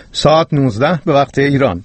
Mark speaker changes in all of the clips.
Speaker 1: ساعت 19 به وقت ایران.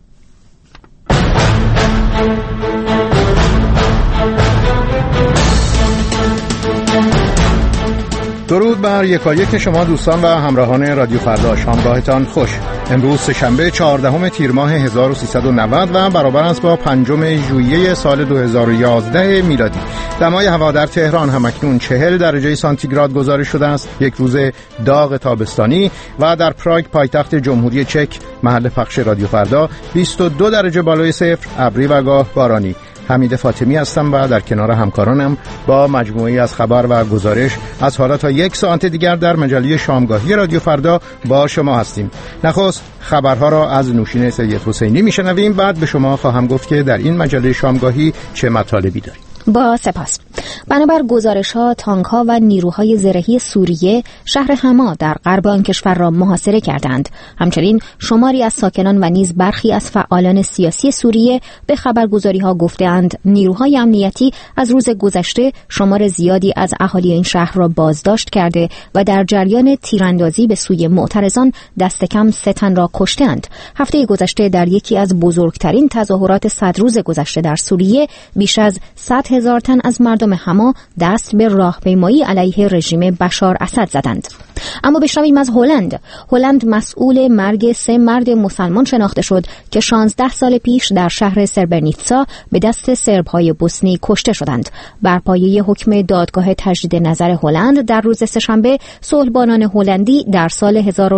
Speaker 1: درود بر یکایک شما دوستان و همراهان رادیو فردا، شامگاهتان خوش. امروز سه‌شنبه 14 تیر ماه 1390 و برابر است با 5 ژوئیه سال 2011 میلادی. دمای هوا در تهران همکنون 40 درجه سانتیگراد گزارش شده است، یک روز داغ تابستانی، و در پراگ پایتخت جمهوری چک محل پخش رادیو فردا 22 درجه بالای صفر، ابری و گاه بارانی. حمید فاطمی هستم و در کنار همکارانم با مجموعه‌ای از خبر و گزارش از حالا تا یک ساعت دیگر در مجله شامگاهی رادیو فردا با شما هستیم. نخست خبرها را از نوشین سید حسینی میشنویم، بعد به شما خواهم گفت که در این مجله شامگاهی چه مطالبی داریم.
Speaker 2: با سپاس. بنابر گزارش‌ها، تانک‌ها و نیروهای زرهی سوریه شهر حما در غرب آن کشور را محاصره کردند. همچنین شماری از ساکنان و نیز برخی از فعالان سیاسی سوریه به خبرگزاری‌ها گفته‌اند نیروهای امنیتی از روز گذشته شمار زیادی از اهالی این شهر را بازداشت کرده و در جریان تیراندازی به سوی معترضان دست کم 3 تن را کشتند. هفته گذشته در یکی از بزرگترین تظاهرات 100 روز گذشته در سوریه بیش از 100,000 تن از مردم حما دست به راهپیمایی علیه رژیم بشار اسد زدند. اما بشنویم از هلند. هلند مسئول مرگ 3 مرد مسلمان شناخته شد که 16 سال پیش در شهر سربرنیتسا به دست سرب‌های بوسنی کشته شدند. بر پایه حکم دادگاه تجدید نظر هلند در روز سه‌شنبه، صلحبانان هلندی در سال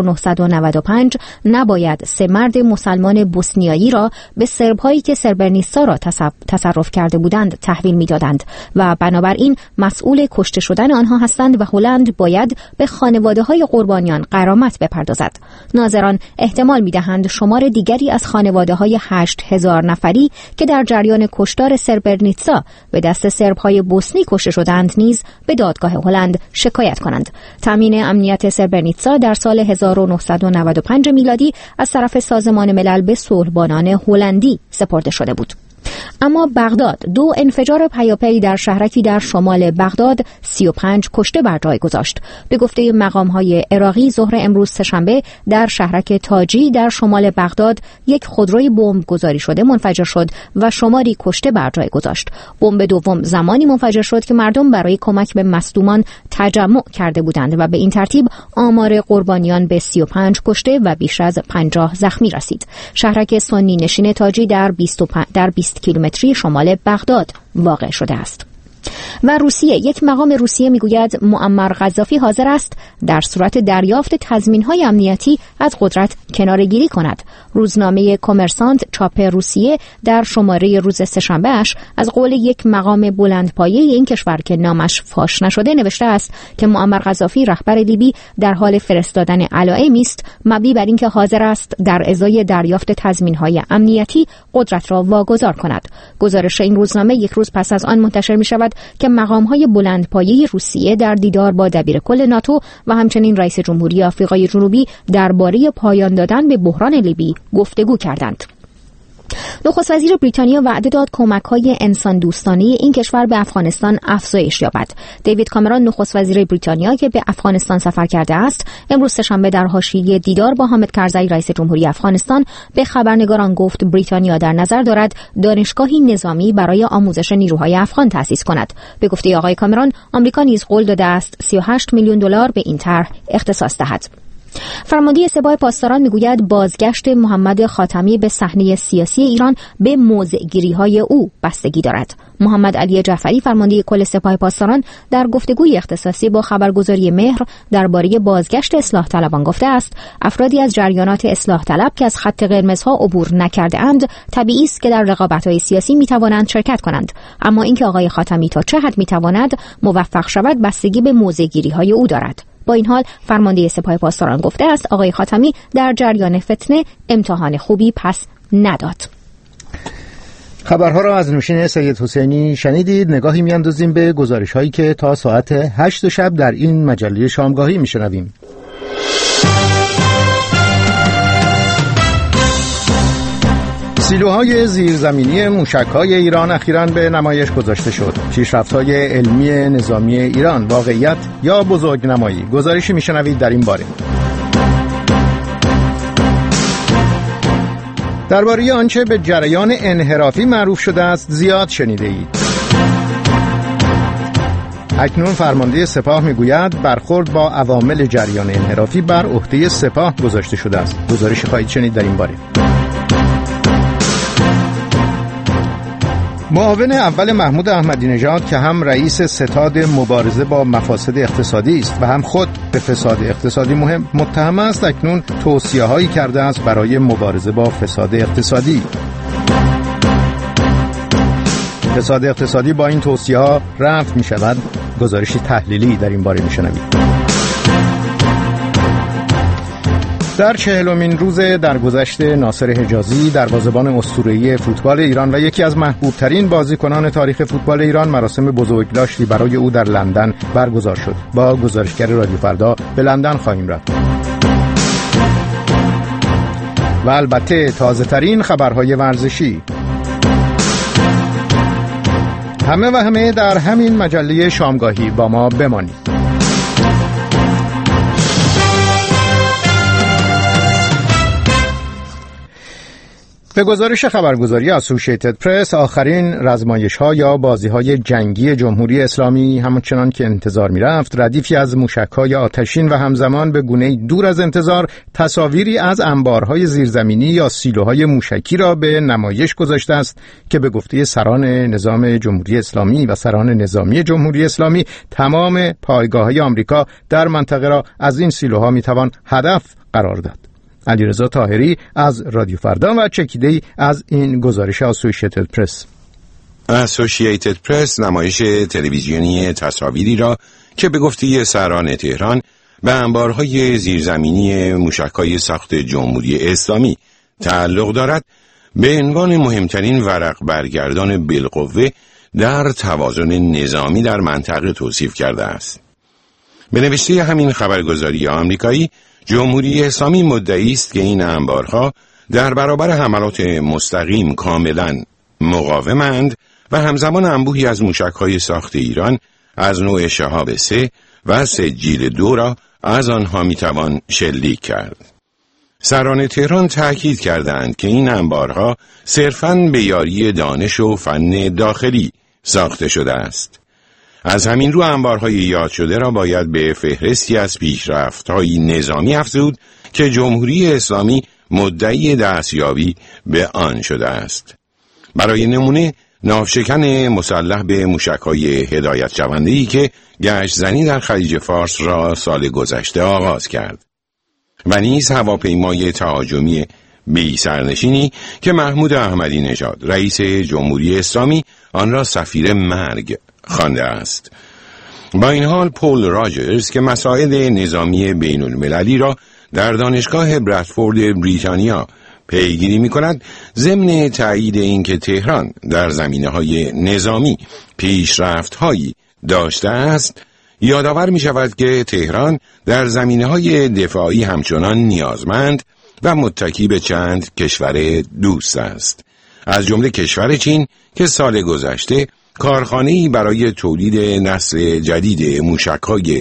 Speaker 2: 1995 نباید 3 مرد مسلمان بوسنیایی را به سرب‌هایی که سربرنیتسا را تصرف کرده بودند تحویل می‌دادند و بنابراین مسئول کشته شدن آنها هستند و هلند باید به خانواده‌های قربانیان غرامت بپردازد. ناظران احتمال می‌دهند شمار دیگری از خانواده‌های 8,000 نفری که در جریان کشتار سربرنیتسا به دست سرب‌های بوسنی کشته شدند نیز به دادگاه هلند شکایت کنند. تامین امنیت سربرنیتسا در سال 1995 میلادی از طرف سازمان ملل به صلحبانان هلندی سپرده شده بود. اما بغداد 2 انفجار پیاپی در شهرکی در شمال بغداد 35 کشته بر جای گذاشت. به گفته مقام‌های عراقی ظهر امروز سه‌شنبه در شهرک تاجی در شمال بغداد یک خودروی بمب گذاری شده منفجر شد و شماری کشته بر جای گذاشت. بمب دوم زمانی منفجر شد که مردم برای کمک به مصدومان تجمع کرده بودند و به این ترتیب آمار قربانیان به 35 کشته و بیش از 50 زخمی رسید. شهرک سنی نشین تاجی در 20 کیلومتری شمال بغداد واقع شده است. و روسیه، یک مقام روسیه میگوید معمر قذافی حاضر است در صورت دریافت تضمین‌های امنیتی از قدرت کناره‌گیری کند. روزنامه کمرسانت چاپ روسیه در شماره روز سه‌شنبه‌اش از قول یک مقام بلندپایه این کشور که نامش فاش نشده نوشته است که معمر قذافی رهبر لیبی در حال فرستادن علائمی است مبنی بر اینکه حاضر است در ازای دریافت تضمین‌های امنیتی قدرت را واگذار کند. گزارش این روزنامه یک روز پس از آن منتشر می‌شود که مقام‌های بلندپایه روسیه در دیدار با دبیرکل ناتو و همچنین رئیس جمهوری آفریقای جنوبی درباره پایان دادن به بحران لیبی گفتگو کردند. نخست وزیر بریتانیا وعده داد کمک‌های انسان دوستانه این کشور به افغانستان افزایش یابد. دیوید کامرون نخست وزیر بریتانیا که به افغانستان سفر کرده است، امروز سه‌شنبه در حاشیه دیدار با حامد کرزی رئیس جمهوری افغانستان به خبرنگاران گفت بریتانیا در نظر دارد دانشگاهی نظامی برای آموزش نیروهای افغان تأسیس کند. به گفته آقای کامرون، آمریکا نیز قول داده است 38 میلیون دلار به این طرح اختصاص دهد. فرمانده سپاه پاسداران میگوید بازگشت محمد خاتمی به صحنه سیاسی ایران به موضع‌گیری‌های او بستگی دارد. محمد علی جعفری فرمانده کل سپاه پاسداران در گفتگوی اختصاصی با خبرگزاری مهر درباره بازگشت اصلاح طلبان گفته است افرادی از جریانات اصلاح طلب که از خط قرمزها عبور نکرده اند طبیعی است که در رقابت‌های سیاسی میتوانند شرکت کنند، اما اینکه آقای خاتمی تا چه حد میتواند موفق شود بستگی به موضع‌گیری‌های او دارد. با این حال فرمانده سپاه پاسداران گفته است آقای خاتمی در جریان فتنه امتحان خوبی پس نداد.
Speaker 1: خبرها را از نوشین سید حسینی شنیدید. نگاهی میاندازیم به گزارش‌هایی که تا ساعت 8 شب در این مجله شامگاهی میشنویم. سیلوهای زیرزمینی موشک‌های ایران اخیراً به نمایش گذاشته شد. پیشرفت‌های علمی نظامی ایران، واقعیت یا بزرگنمایی؟ گزارشی میشنوید در این باره. درباره آنچه به جریان انحرافی معروف شده است زیاد شنیده اید. اکنون فرمانده سپاه میگوید برخورد با عوامل جریان انحرافی بر عهده سپاه گذاشته شده است. گزارش خواهید شنید در این باره. معاون اول محمود احمدی نژاد که هم رئیس ستاد مبارزه با مفاسد اقتصادی است و هم خود به فساد اقتصادی متهم است، اکنون توصیه‌هایی کرده است برای مبارزه با فساد اقتصادی. فساد اقتصادی با این توصیه‌ها رفع می‌شود. گزارش تحلیلی در این باره می‌شنوید. در 40مین روز درگذشت ناصر حجازی دروازه‌بان اسطوره‌ای فوتبال ایران و یکی از محبوب‌ترین بازیکنان تاریخ فوتبال ایران مراسم بزرگداشتی برای او در لندن برگزار شد. با گزارشگر رادیو فردا به لندن خواهیم رفت. و البته تازه‌ترین خبرهای ورزشی. همه در همین مجله شامگاهی با ما بمانید. به گزارش خبرگزاری اسوسییتد پرس، آخرین رزمایش‌ها یا بازی‌های جنگی جمهوری اسلامی همچنان که انتظار می‌رفت، ردیفی از موشک‌های آتشین و همزمان به گونه‌ای دور از انتظار تصاویری از انبارهای زیرزمینی یا سیلوهای موشکی را به نمایش گذاشته است که به گفته سران نظام جمهوری اسلامی و سران نظامی جمهوری اسلامی تمام پایگاه‌های آمریکا در منطقه را از این سیلوها می‌توان هدف قرار داد. علیرضا طاهری از رادیو فردا و چکیده‌ای از این گزارش اسوسییتد پرس.
Speaker 3: اسوسییتد پرس نمایش تلویزیونی تصاویری را که به گفته سران تهران به انبارهای زیرزمینی موشک‌های ساخت جمهوری اسلامی تعلق دارد، به عنوان مهمترین ورق برگردان بالقوه در توازن نظامی در منطقه توصیف کرده است. به نوشته همین خبرگزاری آمریکایی، جمهوری اسلامی مدعی است که این انبارها در برابر حملات مستقیم کاملا مقاومند و همزمان انبوهی از موشک‌های ساخت ایران از نوع شهاب 3 و سجیل 2 را از آنها میتوان شلیک کرد. سران تهران تأکید کردند که این انبارها صرفاً به یاری دانش و فن داخلی ساخته شده است. از همین رو انبارهای یاد شده را باید به فهرستی از پیشرفت‌های نظامی افزود که جمهوری اسلامی مدعی دستیابی به آن شده است. برای نمونه ناوشکن مسلح به موشک‌های هدایت شونده‌ای که گشت زنی در خلیج فارس را سال گذشته آغاز کرد و نیز هواپیمای تهاجمی بی سرنشینی که محمود احمدی نژاد رئیس جمهوری اسلامی آن را سفیر مرگ خوانده است. با این حال پول راجرز که مسائل نظامی بین المللی را در دانشگاه برادفورد بریتانیا پیگیری می کند، ضمن تایید اینکه تهران در زمینه‌های نظامی پیشرفت‌هایی داشته است، یادآور می شود که تهران در زمینه‌های دفاعی همچنان نیازمند و متکی به چند کشور دوست است، از جمله کشور چین که سال گذشته کارخانه‌ای برای تولید نسل جدید موشک‌های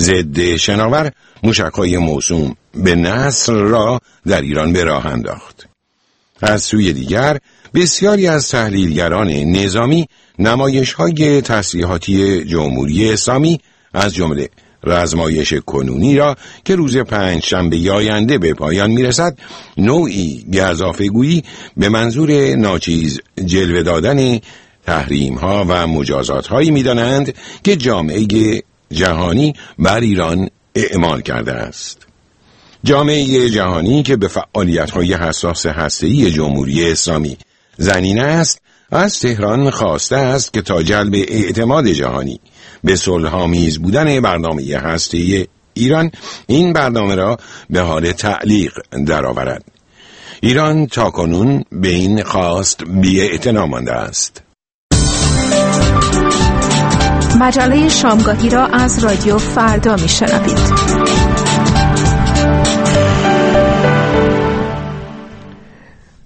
Speaker 3: ضد شناور، موشک‌های موسوم به نصر را در ایران به راه انداخت. از سوی دیگر بسیاری از تحلیلگران نظامی نمایش‌های تسلیحاتی جمهوری اسلامی از جمله رزمایش کنونی را که روز پنجشنبه آینده به پایان میرسد نوعی گزافه‌گویی به منظور ناچیز جلوه دادن تحریم‌ها و مجازات‌هایی می‌دانند که جامعه جهانی بر ایران اعمال کرده است. جامعه جهانی که به فعالیت‌های حساس هسته‌ای جمهوری اسلامی زنینه است، از تهران خواسته است که تا جلب اعتماد جهانی به صلح‌آمیز بودن برنامه هسته‌ای ایران، این برنامه را به حال تعلیق درآورد. ایران تاکنون به این خواست بی‌اعتنا مانده است.
Speaker 4: مجله شامگاهی را از رادیو فردا میشنوید.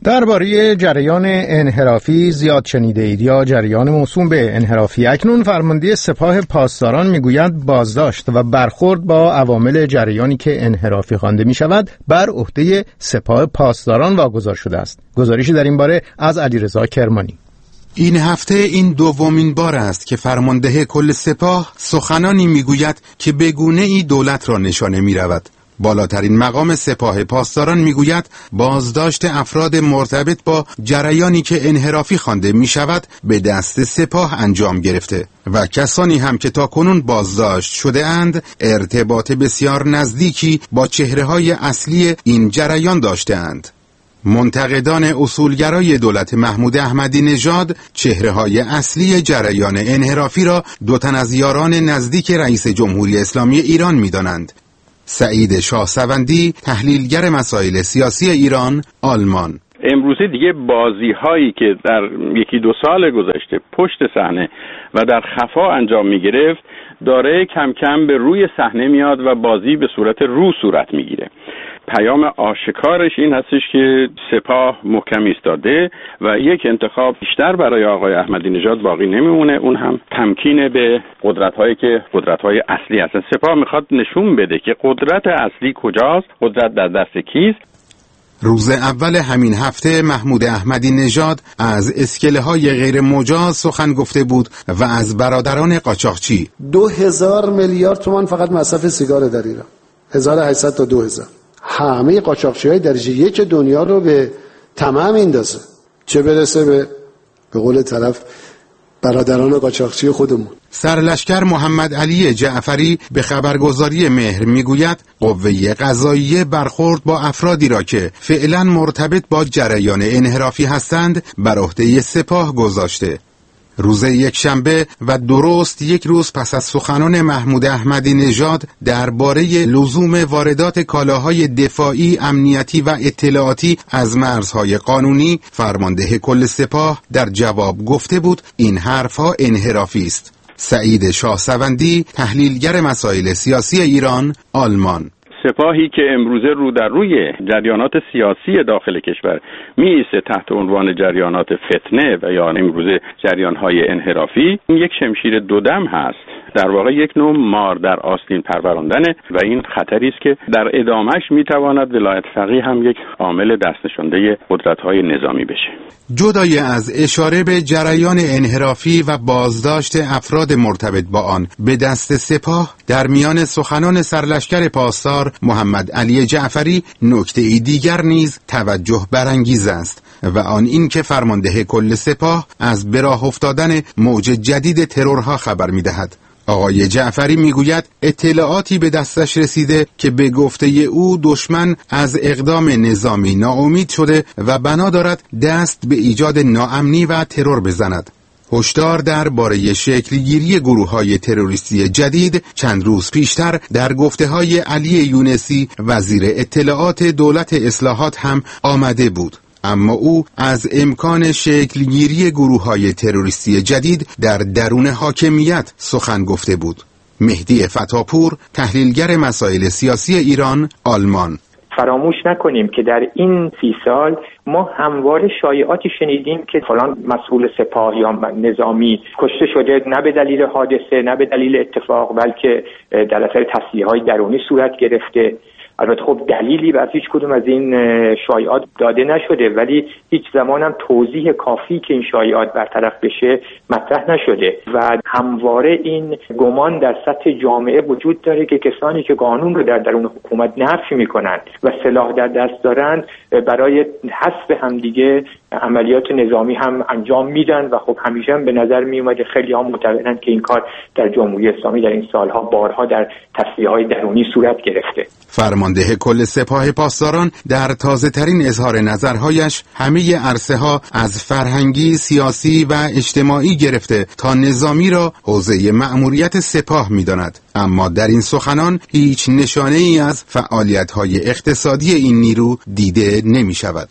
Speaker 1: درباره جریان انحرافی زیاد شنیده اید یا جریان موسوم به انحرافی. اکنون فرمانده سپاه پاسداران میگوید بازداشت و برخورد با عوامل جریانی که انحرافی خوانده می شود بر عهده سپاه پاسداران واگذار شده است. گزارشی در این باره از علیرضا کرمانی.
Speaker 5: این هفته این دومین بار است که فرمانده کل سپاه سخنانی میگوید که به گونه‌ای دولت را نشانه می‌رود. بالاترین مقام سپاه پاسداران میگوید بازداشت افراد مرتبط با جریانی که انحرافی خوانده میشود به دست سپاه انجام گرفته و کسانی هم که تاکنون بازداشت شده اند ارتباط بسیار نزدیکی با چهره‌های اصلی این جریان داشته اند. منتقدان اصولگرای دولت محمود احمدی نژاد چهره‌های اصلی جریان انحرافی را دو تن از یاران نزدیک رئیس جمهوری اسلامی ایران می‌دانند. سعید شاهسوندی، تحلیلگر مسائل سیاسی ایران، آلمان:
Speaker 6: امروزه دیگه بازی هایی که در یکی دو سال گذشته پشت صحنه و در خفا انجام می گرفت داره کم کم به روی صحنه میاد و بازی به صورت رو صورت می گیره. پیام آشکارش این هستش که سپاه محکم ایستاده و یک انتخاب بیشتر برای آقای احمدی نژاد باقی نمیمونه، اون هم تمکین به قدرت‌هایی که قدرت‌های اصلی هستن. سپاه میخواد نشون بده که قدرت اصلی کجاست، قدرت در دست کیست.
Speaker 5: روز اول همین هفته محمود احمدی نژاد از اسکله‌های غیر مجاز سخن گفته بود و از برادران قاچاقچی
Speaker 7: 2000 میلیارد تومان فقط مصرف سیگار در ایران، 1800 تا 2000. همه قاچاقچی‌های درجه یک دنیا رو به طمع میندازه، چه برسه به قول طرف برادران قاچاقچی خودمون.
Speaker 5: سرلشکر محمد علی جعفری به خبرگزاری مهر میگوید قوه قضاییه برخورد با افرادی را که فعلا مرتبط با جریان انحرافی هستند بر عهده سپاه گذاشته. روز یکشنبه و درست یک روز پس از سخنان محمود احمدی نژاد درباره لزوم واردات کالاهای دفاعی، امنیتی و اطلاعاتی از مرزهای قانونی، فرمانده کل سپاه در جواب گفته بود این حرفها انحرافی است. سعید شاهسوندی، تحلیلگر مسائل سیاسی ایران، آلمان:
Speaker 6: سپاهی که امروزه رو در روی جریانات سیاسی داخل کشور میایسته تحت عنوان جریانات فتنه و یا امروزه جریانهای انحرافی، این یک شمشیر دودم هست، در واقع یک نوع مار در آستین پروراندنه و این خطری است که در ادامهش میتواند ولایت فقیه هم یک عامل دستنشانده قدرت‌های نظامی بشه.
Speaker 5: جدای از اشاره به جریان انحرافی و بازداشت افراد مرتبط با آن به دست سپاه، در میان سخنان سرلشکر پاسدار محمد علی جعفری نکته‌ای دیگر نیز توجه برانگیز است و آن این که فرمانده کل سپاه از به راه افتادن موج جدید ترورها خبر می‌دهد. آقای جعفری میگوید اطلاعاتی به دستش رسیده که به گفته او دشمن از اقدام نظامی ناامید شده و بنا دارد دست به ایجاد ناامنی و ترور بزند. هشدار درباره شکلگیری گروه‌های تروریستی جدید چند روز پیشتر در گفته‌های علی یونسی وزیر اطلاعات دولت اصلاحات هم آمده بود، اما او از امکان شکلگیری گروه‌های تروریستی جدید در درون حاکمیت سخن گفته بود. مهدی فتاپور، تحلیلگر مسائل سیاسی ایران، آلمان:
Speaker 8: فراموش نکنیم که در این 30 سال ما همواره شایعاتی شنیدیم که فلان مسئول سپاه یا نظامی کشته شده، نه به دلیل حادثه نه به دلیل اتفاق، بلکه در اثر تصفیه‌های درونی صورت گرفته. البته خب دلیلی بر هیچ کدوم از این شایعات داده نشده، ولی هیچ زمان هم توضیح کافی که این شایعات برطرف بشه مطرح نشده و همواره این گمان در سطح جامعه وجود داره که کسانی که قانون رو در درون حکومت نفی میکنن و سلاح در دست دارن برای حذف همدیگه عملیات نظامی هم انجام میدن و خب همیشه هم به نظر میومده خیلی ها معتقدن که این کار در جمهوری اسلامی در این سالها بارها در تصفیه‌های درونی صورت گرفته.
Speaker 5: فرمانده کل سپاه پاسداران در تازه ترین اظهار نظرهایش همه عرصه ها از فرهنگی، سیاسی و اجتماعی گرفته تا نظامی را حوزه مأموریت سپاه می‌داند، اما در این سخنان هیچ نشانه ای از فعالیت های اقتصادی این نیرو دیده نمی شود.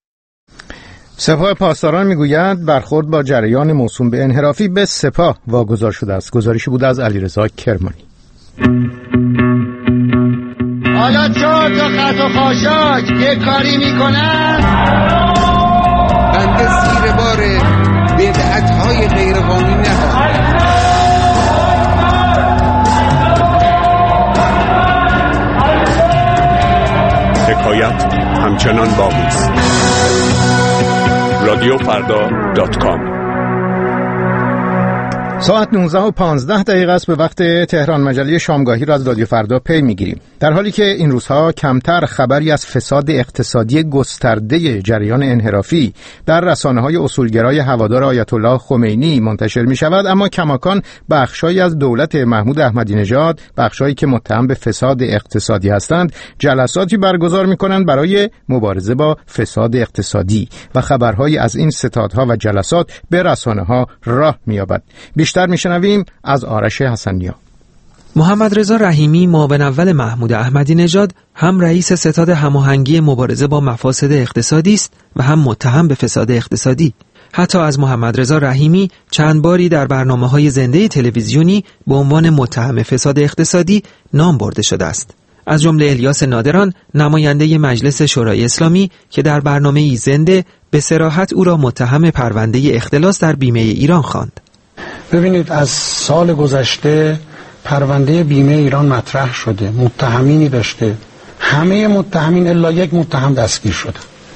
Speaker 1: سپاه پاسداران میگوید برخورد با جریان موسوم به انحرافی به سپاه واگذار شده است. گزارشی بود از علیرضا کرمانی.
Speaker 9: حالا 4 تا خط و خاشاک یه کاری میکنن بنده زیر بار بدعت‌های غیرقانونی نخواهم.
Speaker 10: حکایت همچنان باقی است. رادیوفردا.com.
Speaker 1: ساعت 19:15 است به وقت تهران. مجله شامگاهی را از رادیو فردا پی میگیریم. در حالی که این روزها کمتر خبری از فساد اقتصادی گسترده جریان انحرافی در رسانه‌های اصولگرای هوادار آیت الله خمینی منتشر می شود، اما کماکان بخشایی از دولت محمود احمدی نژاد، بخشایی که متهم به فساد اقتصادی هستند، جلساتی برگزار می کنند برای مبارزه با فساد اقتصادی و خبرهایی از این ستادها و جلسات به رسانه‌ها راه می‌یابد. بیشتر میشنویم از آرش حسنیا.
Speaker 11: محمد رضا رحیمی، معاون اول محمود احمدی نژاد، هم رئیس ستاد هماهنگی مبارزه با مفاسد اقتصادی است و هم متهم به فساد اقتصادی. حتی از محمد رضا رحیمی چند باری در برنامه‌های زنده تلویزیونی به عنوان متهم فساد اقتصادی نام برده شده است. از جمله الیاس نادران، نماینده مجلس شورای اسلامی، که در برنامه‌ای زنده به صراحت او را متهم پرونده اختلاس در بیمه ایران خواند.
Speaker 12: ببینید، از سال گذشته پرونده بیمه ایران مطرح شده، متهمینی داشته، همه متهمین الا یک متهم دستگیر شده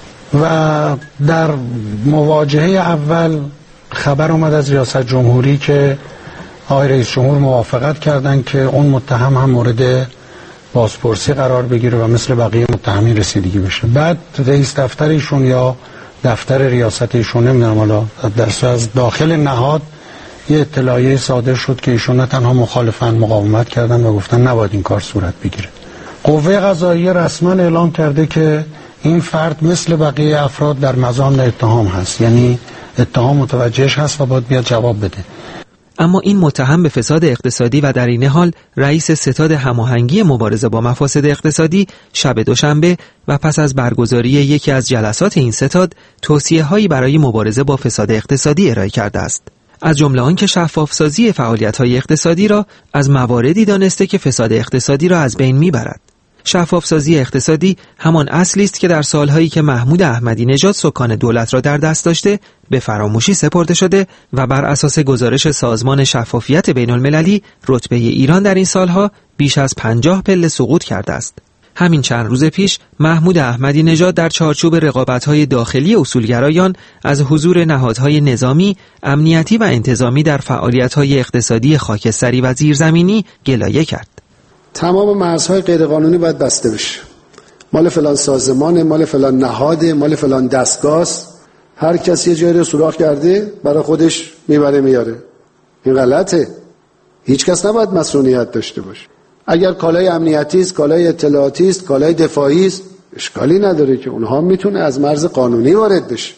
Speaker 12: و در مواجهه اول خبر اومد از ریاست جمهوری که آقای رئیس جمهور موافقت کردن که اون متهم هم مورد بازپرسی قرار بگیره و مثل بقیه متهمین رسیدگی بشه. بعد رئیس دفتر ایشون یا دفتر ریاست ایشون، نمیدونم حالا از داخل نهاد یه اطلاعیه صادر شد که ایشون نه تنها مخالفن، مقاومت کردن و گفتن نباید این کار صورت بگیره. قوه قضاییه رسما اعلام کرده که این فرد مثل بقیه افراد در مزان اتهام هست، یعنی اتهام متوجهش هست و باید بیاد جواب بده.
Speaker 11: اما این متهم به فساد اقتصادی و در این حال رئیس ستاد هماهنگی مبارزه با مفاسد اقتصادی شب دوشنبه و پس از برگزاری یکی از جلسات این ستاد توصیه‌هایی برای مبارزه با فساد اقتصادی ارائه کرده است. از جمله آنکه شفاف‌سازی فعالیت‌های اقتصادی را از مواردی دانسته که فساد اقتصادی را از بین می‌برد. شفاف‌سازی اقتصادی همان اصلی است که در سال‌هایی که محمود احمدی نژاد سکان دولت را در دست داشته به فراموشی سپرده شده و بر اساس گزارش سازمان شفافیت بین‌المللی رتبه ایران در این سال‌ها بیش از 50 پله سقوط کرده است. همین چند روز پیش محمود احمدی نژاد در چارچوب رقابت‌های داخلی اصولگرایان از حضور نهادهای نظامی، امنیتی و انتظامی در فعالیت‌های اقتصادی خاکستری و زیرزمینی گلایه کرد.
Speaker 7: تمام مرزهای غیرقانونی باید بسته بشه. مال فلان سازمان، مال فلان نهاد، مال فلان دستگاه. هر کسی یه جایی رو سوراخ کرده برای خودش میبره میاره. این غلطه. هیچ کس نباید مسئولیت داشته باشه. اگر کالای امنیتی است، کالای اطلاعاتی است، کالای دفاعی است، اشکالی نداره که اونها میتونه از مرز قانونی وارد بشه.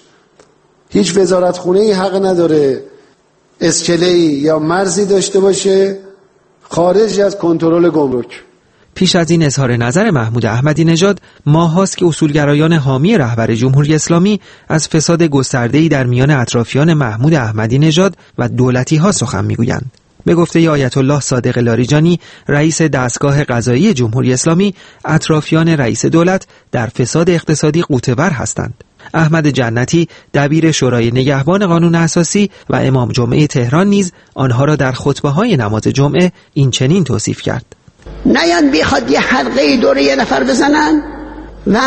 Speaker 7: هیچ وزارتخونه‌ای حق نداره اسکله‌ای یا مرزی داشته باشه خارج از کنترل گمرک.
Speaker 11: پیش از این اظهار نظر محمود احمدی نژاد ماهاست که اصولگرایان حامی رهبر جمهوری اسلامی از فساد گسترده‌ای در میان اطرافیان محمود احمدی نژاد و دولتی‌ها سخن می‌گویند. به گفته آیت الله صادق لاریجانی، رئیس دستگاه قضایی جمهوری اسلامی، اطرافیان رئیس دولت در فساد اقتصادی غوطه‌ور هستند. احمد جنتی، دبیر شورای نگهبان قانون اساسی و امام جمعه تهران نیز آنها را در خطبه‌های نماز جمعه این چنین توصیف کرد:
Speaker 13: نیان بیخواد یه حلقه دوره یه نفر بزنن و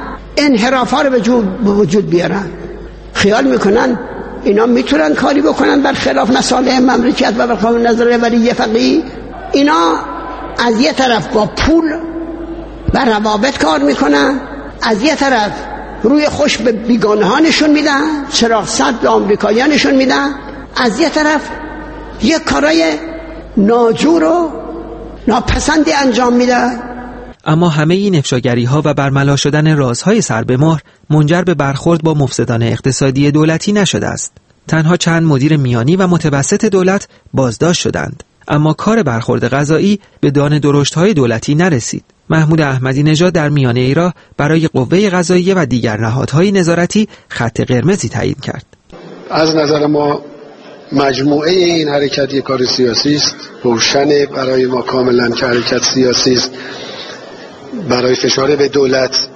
Speaker 13: انحرافا رو به وجود بیارن. خیال میکنن اینا میتونن کاری بکنن بر خلاف مصالح مملکت و بر خلاف نظر ولی فقیه. اینا از یه طرف با پول و روابط کار میکنن، از یه طرف روی خوش به بیگانه ها نشون میدن، چراغ سد به آمریکایی ها نشون میدن، از یه طرف یه کارای ناجور و ناپسندی انجام میدن.
Speaker 11: اما همه این افشاگری‌ها و برملا شدن رازهای سر به مهر منجر به برخورد با مفسدان اقتصادی دولتی نشده است. تنها چند مدیر میانی و متوسط دولت بازداشت شدند، اما کار برخورد قضایی به دان درشت‌های دولتی نرسید. محمود احمدی نژاد در میانه راه برای قوه قضاییه و دیگر نهادهای نظارتی خط قرمزی تعیین کرد.
Speaker 7: از نظر ما مجموعه این حرکت یک کار سیاسی است. روشن برای ما کاملا که حرکت سیاسی است، برای فشار به دولت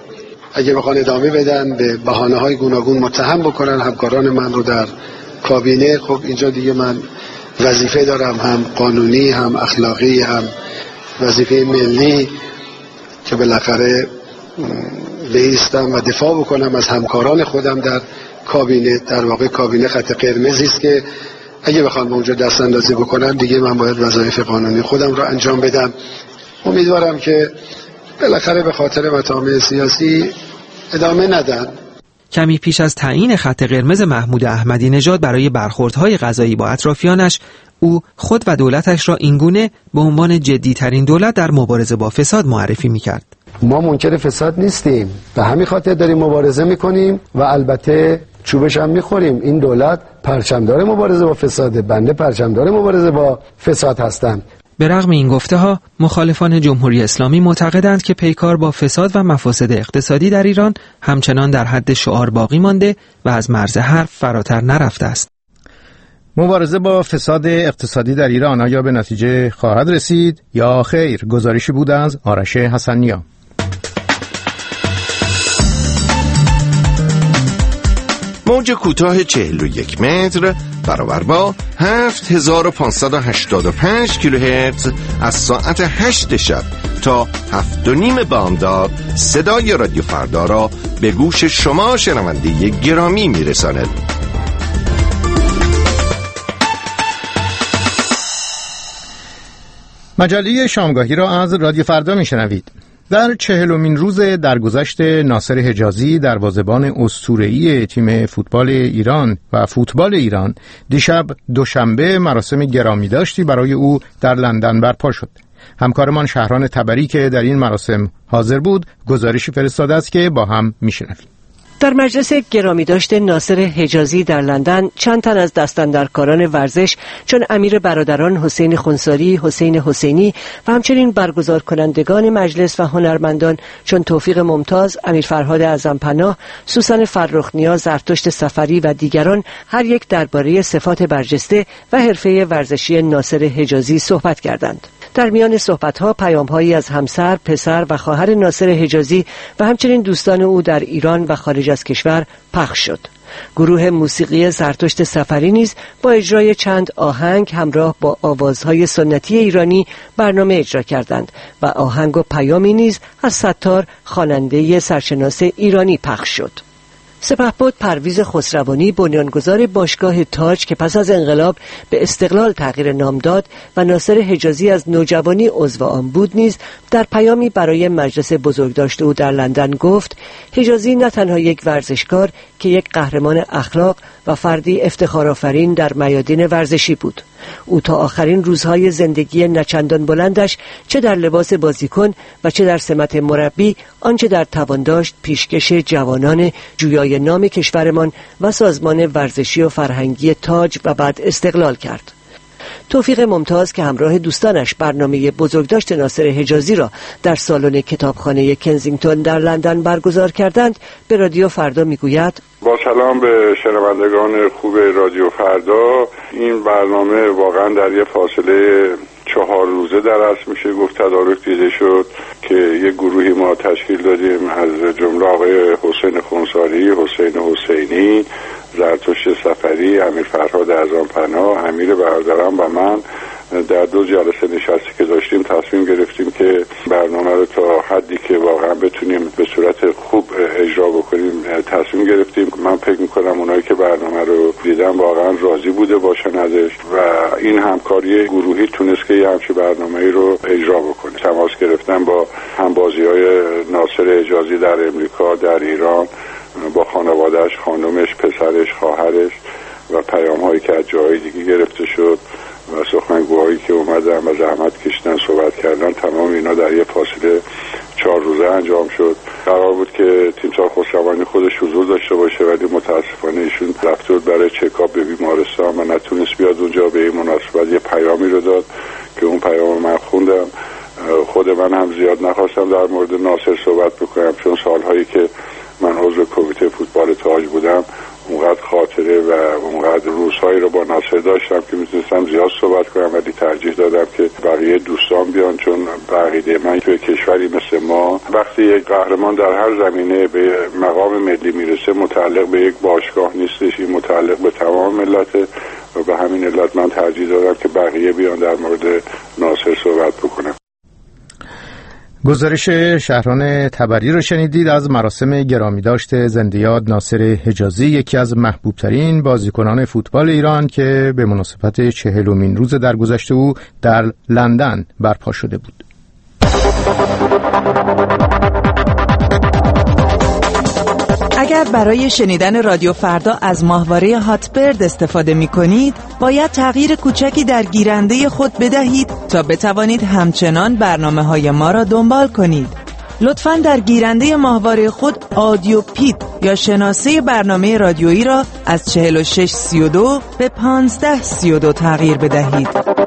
Speaker 7: اگه بخوان ادامه بدن به بهانه‌های گوناگون متهم بکنن همکاران من رو در کابینه، خب اینجا دیگه من وظیفه دارم، هم قانونی هم اخلاقی هم وظیفه ملی، که بالاخره بایستم و دفاع بکنم از همکاران خودم در کابینه. در واقع کابینه خط قرمزی است که اگه بخوام به اونجا دست اندازی بکنم دیگه من باید وظایف قانونی خودم رو انجام بدم. امیدوارم که بالاخره به خاطر مطامع سیاسی ادامه ندن.
Speaker 11: کمی پیش از تعیین خط قرمز محمود احمدی نژاد برای برخوردهای قضایی با اطرافیانش، او خود و دولتش را اینگونه به عنوان جدی‌ترین دولت در مبارزه با فساد معرفی می‌کرد.
Speaker 7: ما منکر فساد نیستیم، به همین خاطر داریم مبارزه می‌کنیم و البته چوبش هم می‌خوریم. این دولت پرچمدار مبارزه با فساده، بنده پرچمدار مبارزه با فساد هستم.
Speaker 11: به رغم این گفته‌ها، مخالفان جمهوری اسلامی معتقدند که پیکار با فساد و مفاسد اقتصادی در ایران همچنان در حد شعار باقی مانده و از مرز حرف فراتر نرفته است.
Speaker 1: مبارزه با فساد اقتصادی در ایران آیا به نتیجه خواهد رسید یا خیر؟ گزارشی بود از آرش حسنیا.
Speaker 3: موج کوتاه 41 متر برابر با 7585 کیلوهرتز از ساعت 8 شب تا 7:30 بامداد صدای رادیو فردا را به گوش شما شنونده گرامی میرساند.
Speaker 1: مجله شامگاهی را از رادیو فردا میشنوید. در 40مین روز درگذشت ناصر حجازی دروازه‌بان اسطوره‌ای تیم فوتبال ایران و فوتبال ایران دیشب دوشنبه مراسم گرامیداشتی برای او در لندن برپا شد. همکارمان شهران تبری که در این مراسم حاضر بود گزارشی فرستاده است که با هم میشنویم.
Speaker 14: در مجلس گرامیداشت ناصر حجازی در لندن چند تن از دستاندرکاران ورزش چون امیر برادران حسین خنساری، حسین حسینی و همچنین برگزار کنندگان مجلس و هنرمندان چون توفیق ممتاز، امیر فرهاد اعظمپناه، سوسن فرخ‌نیا، زرتشت سفری و دیگران هر یک درباره صفات برجسته و حرفه ورزشی ناصر حجازی صحبت کردند. در میان صحبت‌ها پیام‌هایی از همسر، پسر و خواهر ناصر حجازی و همچنین دوستان او در ایران و خارج از کشور پخش شد. گروه موسیقی زرتشت سفری نیز با اجرای چند آهنگ همراه با آوازهای سنتی ایرانی برنامه اجرا کردند و آهنگ و پیامی نیز از ستار خواننده سرشناس ایرانی پخش شد. سپهبد پرویز خسروانی بنیانگذار باشگاه تاج که پس از انقلاب به استقلال تغییر نام داد و ناصر حجازی از نوجوانی عضو آن بود نیز در پیامی برای مجلس بزرگداشت او در لندن گفت حجازی نه تنها یک ورزشکار که یک قهرمان اخلاق و فردی افتخارآفرین در میادین ورزشی بود. او تا آخرین روزهای زندگی نچندان بلندش چه در لباس بازیکن و چه در سمت مربی آنچه در توان داشت پیشکش جوانان جویای نام کشورمان و سازمان ورزشی و فرهنگی تاج و بعد استقلال کرد. توفیق ممتاز که همراه دوستانش برنامه بزرگداشت ناصر حجازی را در سالن کتابخانه کنزینگتون در لندن برگزار کردند به رادیو فردا میگوید:
Speaker 15: با سلام به شنوندگان خوب رادیو فردا. این برنامه واقعا در یه فاصله 4 روزه در اصل میشه گفت تدارک دیده شد که یک گروهی ما تشکیل دادیم از جمله آقای حسین خنساری، حسین حسینی، زرتشت سفری، امیر فرهاد اعظمپناه، امیر برادران و من در 2 جلسه نشستی که داشتیم تصمیم گرفتیم که برنامه رو تا حدی که واقعا بتونیم به صورت خوب اجرا بکنیم تصمیم گرفتیم. من فکر میکنم اونایی که برنامه رو دیدن واقعا راضی بوده باشن ازش و این همکاری گروهی تونست که یه همچین برنامه‌ای رو اجرا بکنه. تماس گرفتن با همبازی‌های ناصر حجازی در امریکا، در ایران، با خانواده‌اش، خانمش، پسرش، خواهرش و پیام‌هایی که از جاهای دیگه گرفته شد و سخنگوهایی که اومدن و زحمت کشیدن صحبت کردن، تمام اینا در یه فاصله 4 روزه انجام شد. قرار بود که تیمسار خسروانی خودش حضور داشته باشه ولی متاسفانه ایشون رفته بود برای چکاپ به بیمارستان و نتونست بیاد اونجا. به این مناسبت یه پیامی رو داد که اون پیام من خوندم. خود من هم زیاد نخواستم در مورد ناصر صحبت بکنم چون سالهایی که من عضو کمیته فوتبال تاج بودم اونقدر اونقدر خاطره و اونقدر روزهایی رو با ناصر داشتم که میتونستم زیاد صحبت کنم، ولی ترجیح دادم که بقیه دوستان بیان، چون بقیه من توی کشوری مثل ما وقتی یک قهرمان در هر زمینه به مقام ملی میرسه متعلق به یک باشگاه نیستش، این متعلق به تمام ملته و به همین علت من ترجیح دادم که بقیه بیان در مورد ناصر صحبت بکنم.
Speaker 1: گزارش شهران تبری رو شنیدید از مراسم گرامیداشت زنده‌یاد ناصر حجازی، یکی از محبوبترین بازیکنان فوتبال ایران که به مناسبت 40مین روز درگذشت او در لندن برپا شده بود.
Speaker 16: اگر برای شنیدن رادیو فردا از ماهواره هاتبرد استفاده می کنید، باید تغییر کوچکی در گیرنده خود بدهید تا بتوانید همچنان برنامه‌های ما را دنبال کنید. لطفاً در گیرنده ماهواره خود آدیو پیت یا شناسه برنامه رادیویی را از 4632 به 1532 تغییر بدهید.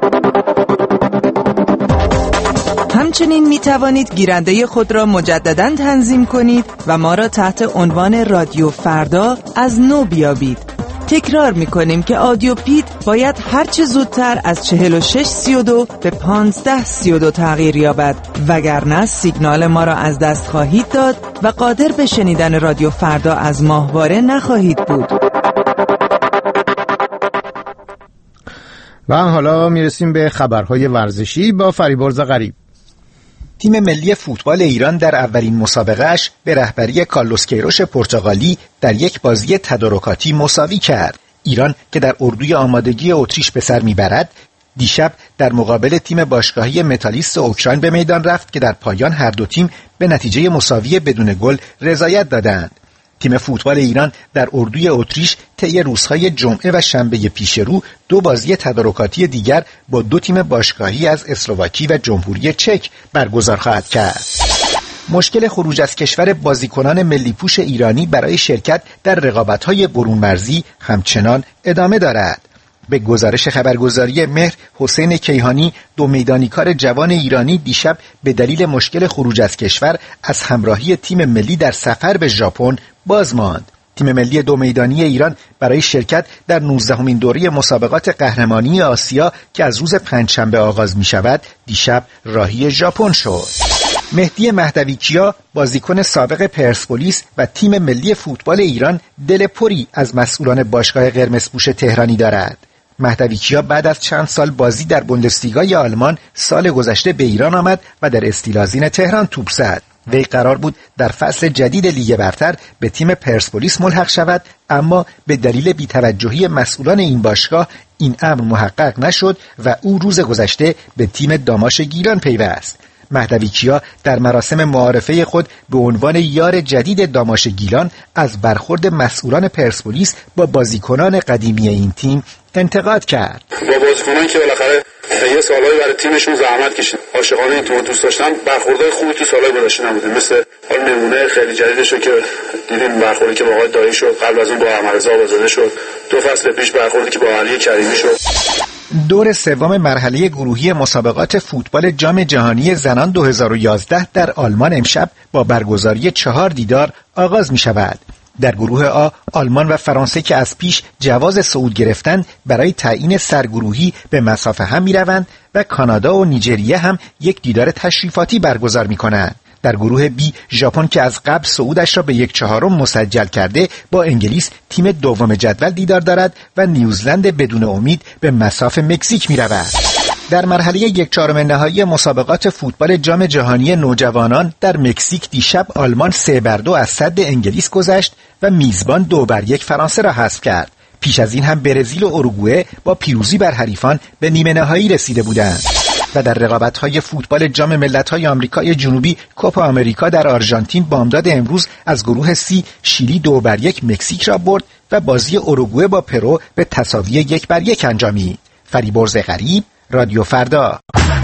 Speaker 16: همچنین می توانید گیرنده خود را مجدداً تنظیم کنید و ما را تحت عنوان رادیو فردا از نو بیابید. تکرار می کنیم که آدیو پیت باید هرچه زودتر از 4632 به 1532 تغییر یابد، وگرنه سیگنال ما را از دست خواهید داد و قادر به شنیدن رادیو فردا از ماهواره نخواهید بود.
Speaker 1: و حالا میرسیم به خبرهای ورزشی با فریبرز غریب.
Speaker 17: تیم ملی فوتبال ایران در اولین مسابقهش به رهبری کارلوس کیروش پرتغالی در یک بازی تدارکاتی مساوی کرد. ایران که در اردوی آمادگی اتریش به سر میبرد، دیشب در مقابل تیم باشگاهی متالیست اوکراین به میدان رفت که در پایان هر دو تیم به نتیجه مساوی بدون گل رضایت دادند. تیم فوتبال ایران در اردوی اتریش طی روزهای جمعه و شنبه پیش رو دو بازی تدارکاتی دیگر با دو تیم باشگاهی از اسلواکی و جمهوری چک برگزار خواهد کرد. مشکل خروج از کشور بازیکنان ملی پوش ایرانی برای شرکت در رقابت‌های برون مرزی همچنان ادامه دارد. به گزارش خبرگزاری مهر، حسین کیهانی، دو میدانیکار جوان ایرانی دیشب به دلیل مشکل خروج از کشور از همراهی تیم ملی در سفر به ژاپن باز ماند. تیم ملی دو میدانی ایران برای شرکت در 19مین دوره مسابقات قهرمانی آسیا که از روز پنجشنبه آغاز می شود دیشب راهی ژاپن شد. مهدی مهدویکیا، بازیکن سابق پرسپولیس و تیم ملی فوتبال ایران، دل پری از مسئولان باشگاه قرمزپوش تهرانی دارد. مهدویکیا بعد از چند سال بازی در بوندسلیگای آلمان سال گذشته به ایران آمد و در استیلازین تهران توپ زد. وی قرار بود در فصل جدید لیگ برتر به تیم پرسپولیس ملحق شود، اما به دلیل بی‌توجهی مسئولان این باشگاه این امر محقق نشد و او روز گذشته به تیم داماش گیلان پیوست. مهدویکیا در مراسم معارفه خود به عنوان یار جدید داماش گیلان از برخورد مسئولان پرسپولیس با بازیکنان قدیمی این تیم انتقاد کرد.
Speaker 18: با بازیکنان که بالاخره یه سالایی برای تیمشون زحمت کشیدن، عاشقانه این تیم دوست داشتن، برخوردهای خوبی تو سالهای گذشته نبوده. مثل حال نمونه خیلی جدیدشو که دیدیم برخوردی که با آقای دایی شد، قبل از اون با احمدرضا آبادزاده شد، 2 فصل پیش برخوردی که با علی کریمی شد.
Speaker 17: دور سوم مرحله گروهی مسابقات فوتبال جام جهانی زنان 2011 در آلمان امشب با برگزاری 4 دیدار آغاز می شود. در گروه آ، آلمان و فرانسه که از پیش جواز صعود گرفتند برای تعیین سرگروهی به مسافه هم می روند و کانادا و نیجریه هم یک دیدار تشریفاتی برگزار می کنند. در گروه بی، ژاپن که از قبل صعودش را به 1/4 مسجل کرده با انگلیس تیم دوم جدول دیدار دارد و نیوزلند بدون امید به مصاف مکزیک می رود. در مرحله 1/4 نهایی مسابقات فوتبال جام جهانی نوجوانان در مکزیک دیشب آلمان 3-2 از سد انگلیس گذشت و میزبان 2-1 فرانسه را حذف کرد. پیش از این هم برزیل و اروگوئه با پیروزی بر حریفان به نیمه نهایی رسیده بودند. و در رقابت‌های فوتبال جام ملت‌های آمریکای جنوبی، کوپا آمریکا در آرژانتین بامداد امروز از گروه سی شیلی 2-1 مکزیک را برد و بازی اروگوئه با پرو به تساوی 1-1 انجامید. فریبرز غریب، رادیو فردا.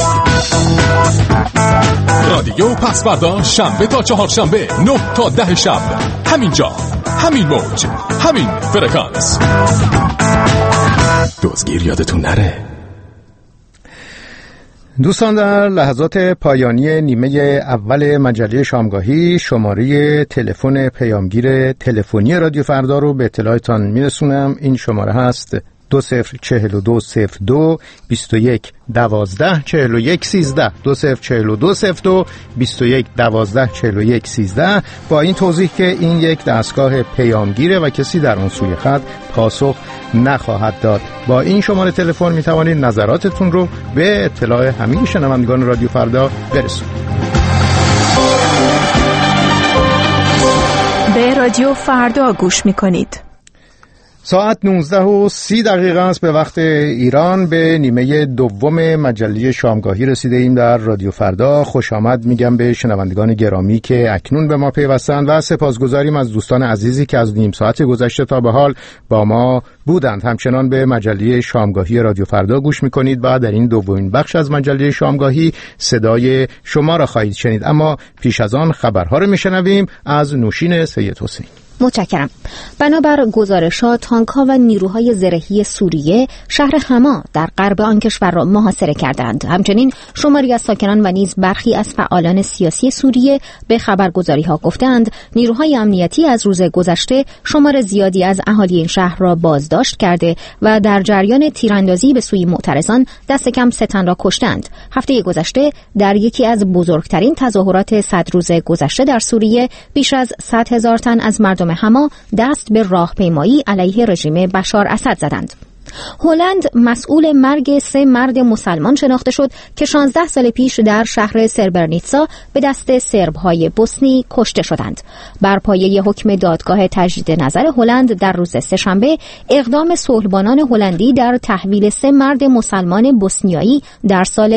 Speaker 19: رادیو پس فردا شنبه تا چهارشنبه 9 تا 10 شب، همینجا، همین موج، همین فرکانس. دزگیر یادتون نره.
Speaker 1: دوستان، در لحظات پایانی نیمه اول مجله شامگاهی شماره تلفن پیامگیر تلفنی رادیو فردا رو به اطلاعتان میرسونم. این شماره هست 204202 21 12 41 13 204202 21 12 41 13 با این توضیح که این یک دستگاه پیامگیره و کسی در اون سوی خط پاسخ نخواهد داد. با این شماره تلفن می توانید نظراتتون رو به اطلاع همه شنوندگان رادیو فردا برسونید.
Speaker 4: به رادیو فردا گوش می کنید.
Speaker 1: ساعت 19:30 است به وقت ایران. به نیمه دوم مجله شامگاهی رسیده ایم در رادیو فردا. خوش آمد میگم به شنوندگان گرامی که اکنون به ما پیوستند و سپاسگزاریم از دوستان عزیزی که از نیم ساعت گذشته تا به حال با ما بودند. همچنان به مجله شامگاهی رادیو فردا گوش میکنید و در این دومین بخش از مجله شامگاهی صدای شما را خواهید شنید. اما پیش از آن خبرها رو میشنویم از نوشین سید حسین.
Speaker 2: متشکرم. بنابر گزارشات، تانک‌ها و نیروهای زرهی سوریه شهر حما در غرب آن کشور را محاصره کردند. همچنین شماری از ساکنان و نیز برخی از فعالان سیاسی سوریه به خبرگزاری‌ها گفتند نیروهای امنیتی از روز گذشته شمار زیادی از اهالی این شهر را بازداشت کرده و در جریان تیراندازی به سوی معترضان دست کم 3 تن را کشتند. هفته گذشته در یکی از بزرگترین تظاهرات 100 روزه گذشته در سوریه بیش از 100,000 تن از مردم حما دست به راهپیمایی علیه رژیم بشار اسد زدند. هلند مسئول مرگ 3 مرد مسلمان شناخته شد که 16 سال پیش در شهر سربرنیتسا به دست سرب‌های بوسنی کشته شدند. بر پایه حکم دادگاه تجدید نظر هلند در روز سه‌شنبه، اقدام صلحبانان هلندی در تحویل 3 مرد مسلمان بوسنیایی در سال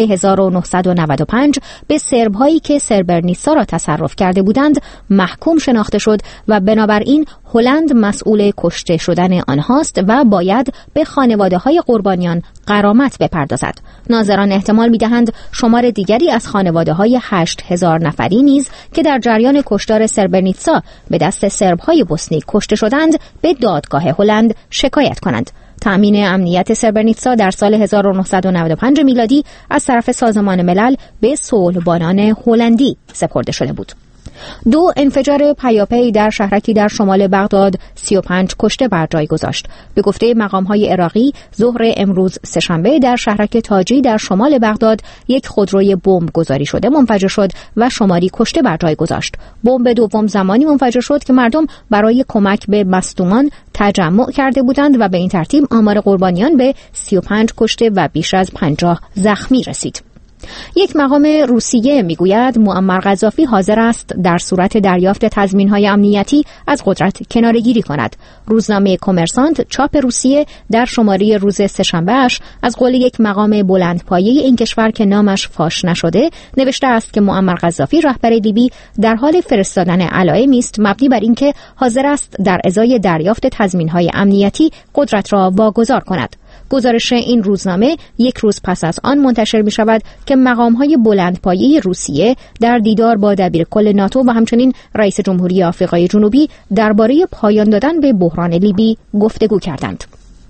Speaker 2: 1995 به سرب‌هایی که سربرنیتسا را تصرف کرده بودند محکوم شناخته شد و بنابراین هلند مسئول کشته شدن آنهاست و باید به خانواده‌های قربانیان غرامت بپردازد. ناظران احتمال می‌دهند شمار دیگری از خانواده‌های 8,000 نفری نیز که در جریان کشتار سربرنیتسا به دست سرب‌های بوسنی کشته شدند به دادگاه هلند شکایت کنند. تأمین امنیت سربرنیتسا در سال 1995 میلادی از طرف سازمان ملل به صلحبانان هلندی سپرده شده بود. 2 انفجار پیاپی در شهرکی در شمال بغداد 35 کشته بر جای گذاشت. به گفته مقام‌های عراقی، ظهر امروز سه‌شنبه در شهرک تاجی در شمال بغداد یک خودروی بمب گذاری شده منفجر شد و شماری کشته بر جای گذاشت. بمب دوم زمانی منفجر شد که مردم برای کمک به مصدومان تجمع کرده بودند و به این ترتیب آمار قربانیان به 35 کشته و بیش از 50 زخمی رسید. یک مقام روسیه میگوید معمر قذافی حاضر است در صورت دریافت تضمین‌های امنیتی از قدرت کناره‌گیری کند. روزنامه کمرسانت چاپ روسیه در شماره روز سه‌شنبه‌اش از قول یک مقام بلندپایه این کشور که نامش فاش نشده نوشته است که معمر قذافی رهبر لیبی در حال فرستادن علائمی است مبنی بر اینکه حاضر است در ازای دریافت تضمین‌های امنیتی قدرت را واگذار کند. گزارش این روزنامه یک روز پس از آن منتشر می شود که مقام‌های بلندپایه روسیه در دیدار با دبیرکل ناتو و همچنین رئیس جمهوری آفریقای جنوبی درباره پایان دادن به بحران لیبی گفتگو کردند.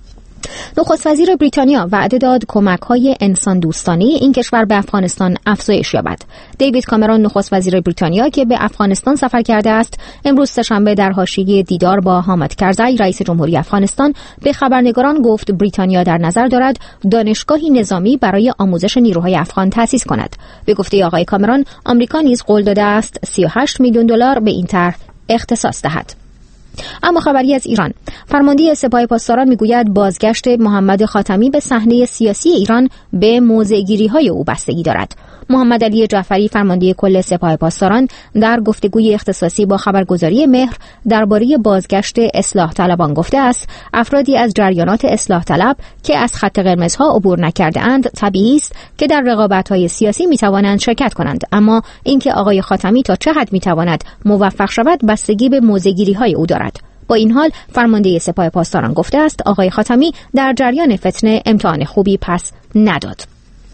Speaker 2: نخست وزیر بریتانیا وعده داد کمک‌های انسان دوستانه این کشور به افغانستان افزایش یابد. دیوید کامرون نخست وزیر بریتانیا که به افغانستان سفر کرده است، امروز سه‌شنبه در حاشیه دیدار با حامد کرزی رئیس جمهوری افغانستان به خبرنگاران گفت بریتانیا در نظر دارد دانشگاهی نظامی برای آموزش نیروهای افغان تأسیس کند. به گفته آقای کامرون، آمریکا نیز قول داده است 38 میلیون دلار به این طرح اختصاص دهد. اما خبری از ایران. فرمانده سپاه پاسداران میگوید بازگشت محمد خاتمی به صحنه سیاسی ایران به موضع‌گیری‌های او بستگی دارد. محمد علی جعفری فرمانده کل سپاه پاسداران در گفتگوی اختصاصی با خبرگزاری مهر درباره بازگشت اصلاح طلبان گفته است افرادی از جریانات اصلاح طلب که از خط قرمزها عبور نکرده اند طبیعی است که در رقابت‌های سیاسی میتوانند شرکت کنند، اما اینکه آقای خاتمی تا چه حد میتواند موفق شود بستگی به موضع‌گیری‌های او دارد. با این حال فرمانده سپاه پاسداران گفته است آقای خاتمی در جریان فتنه امتحان خوبی پس نداد.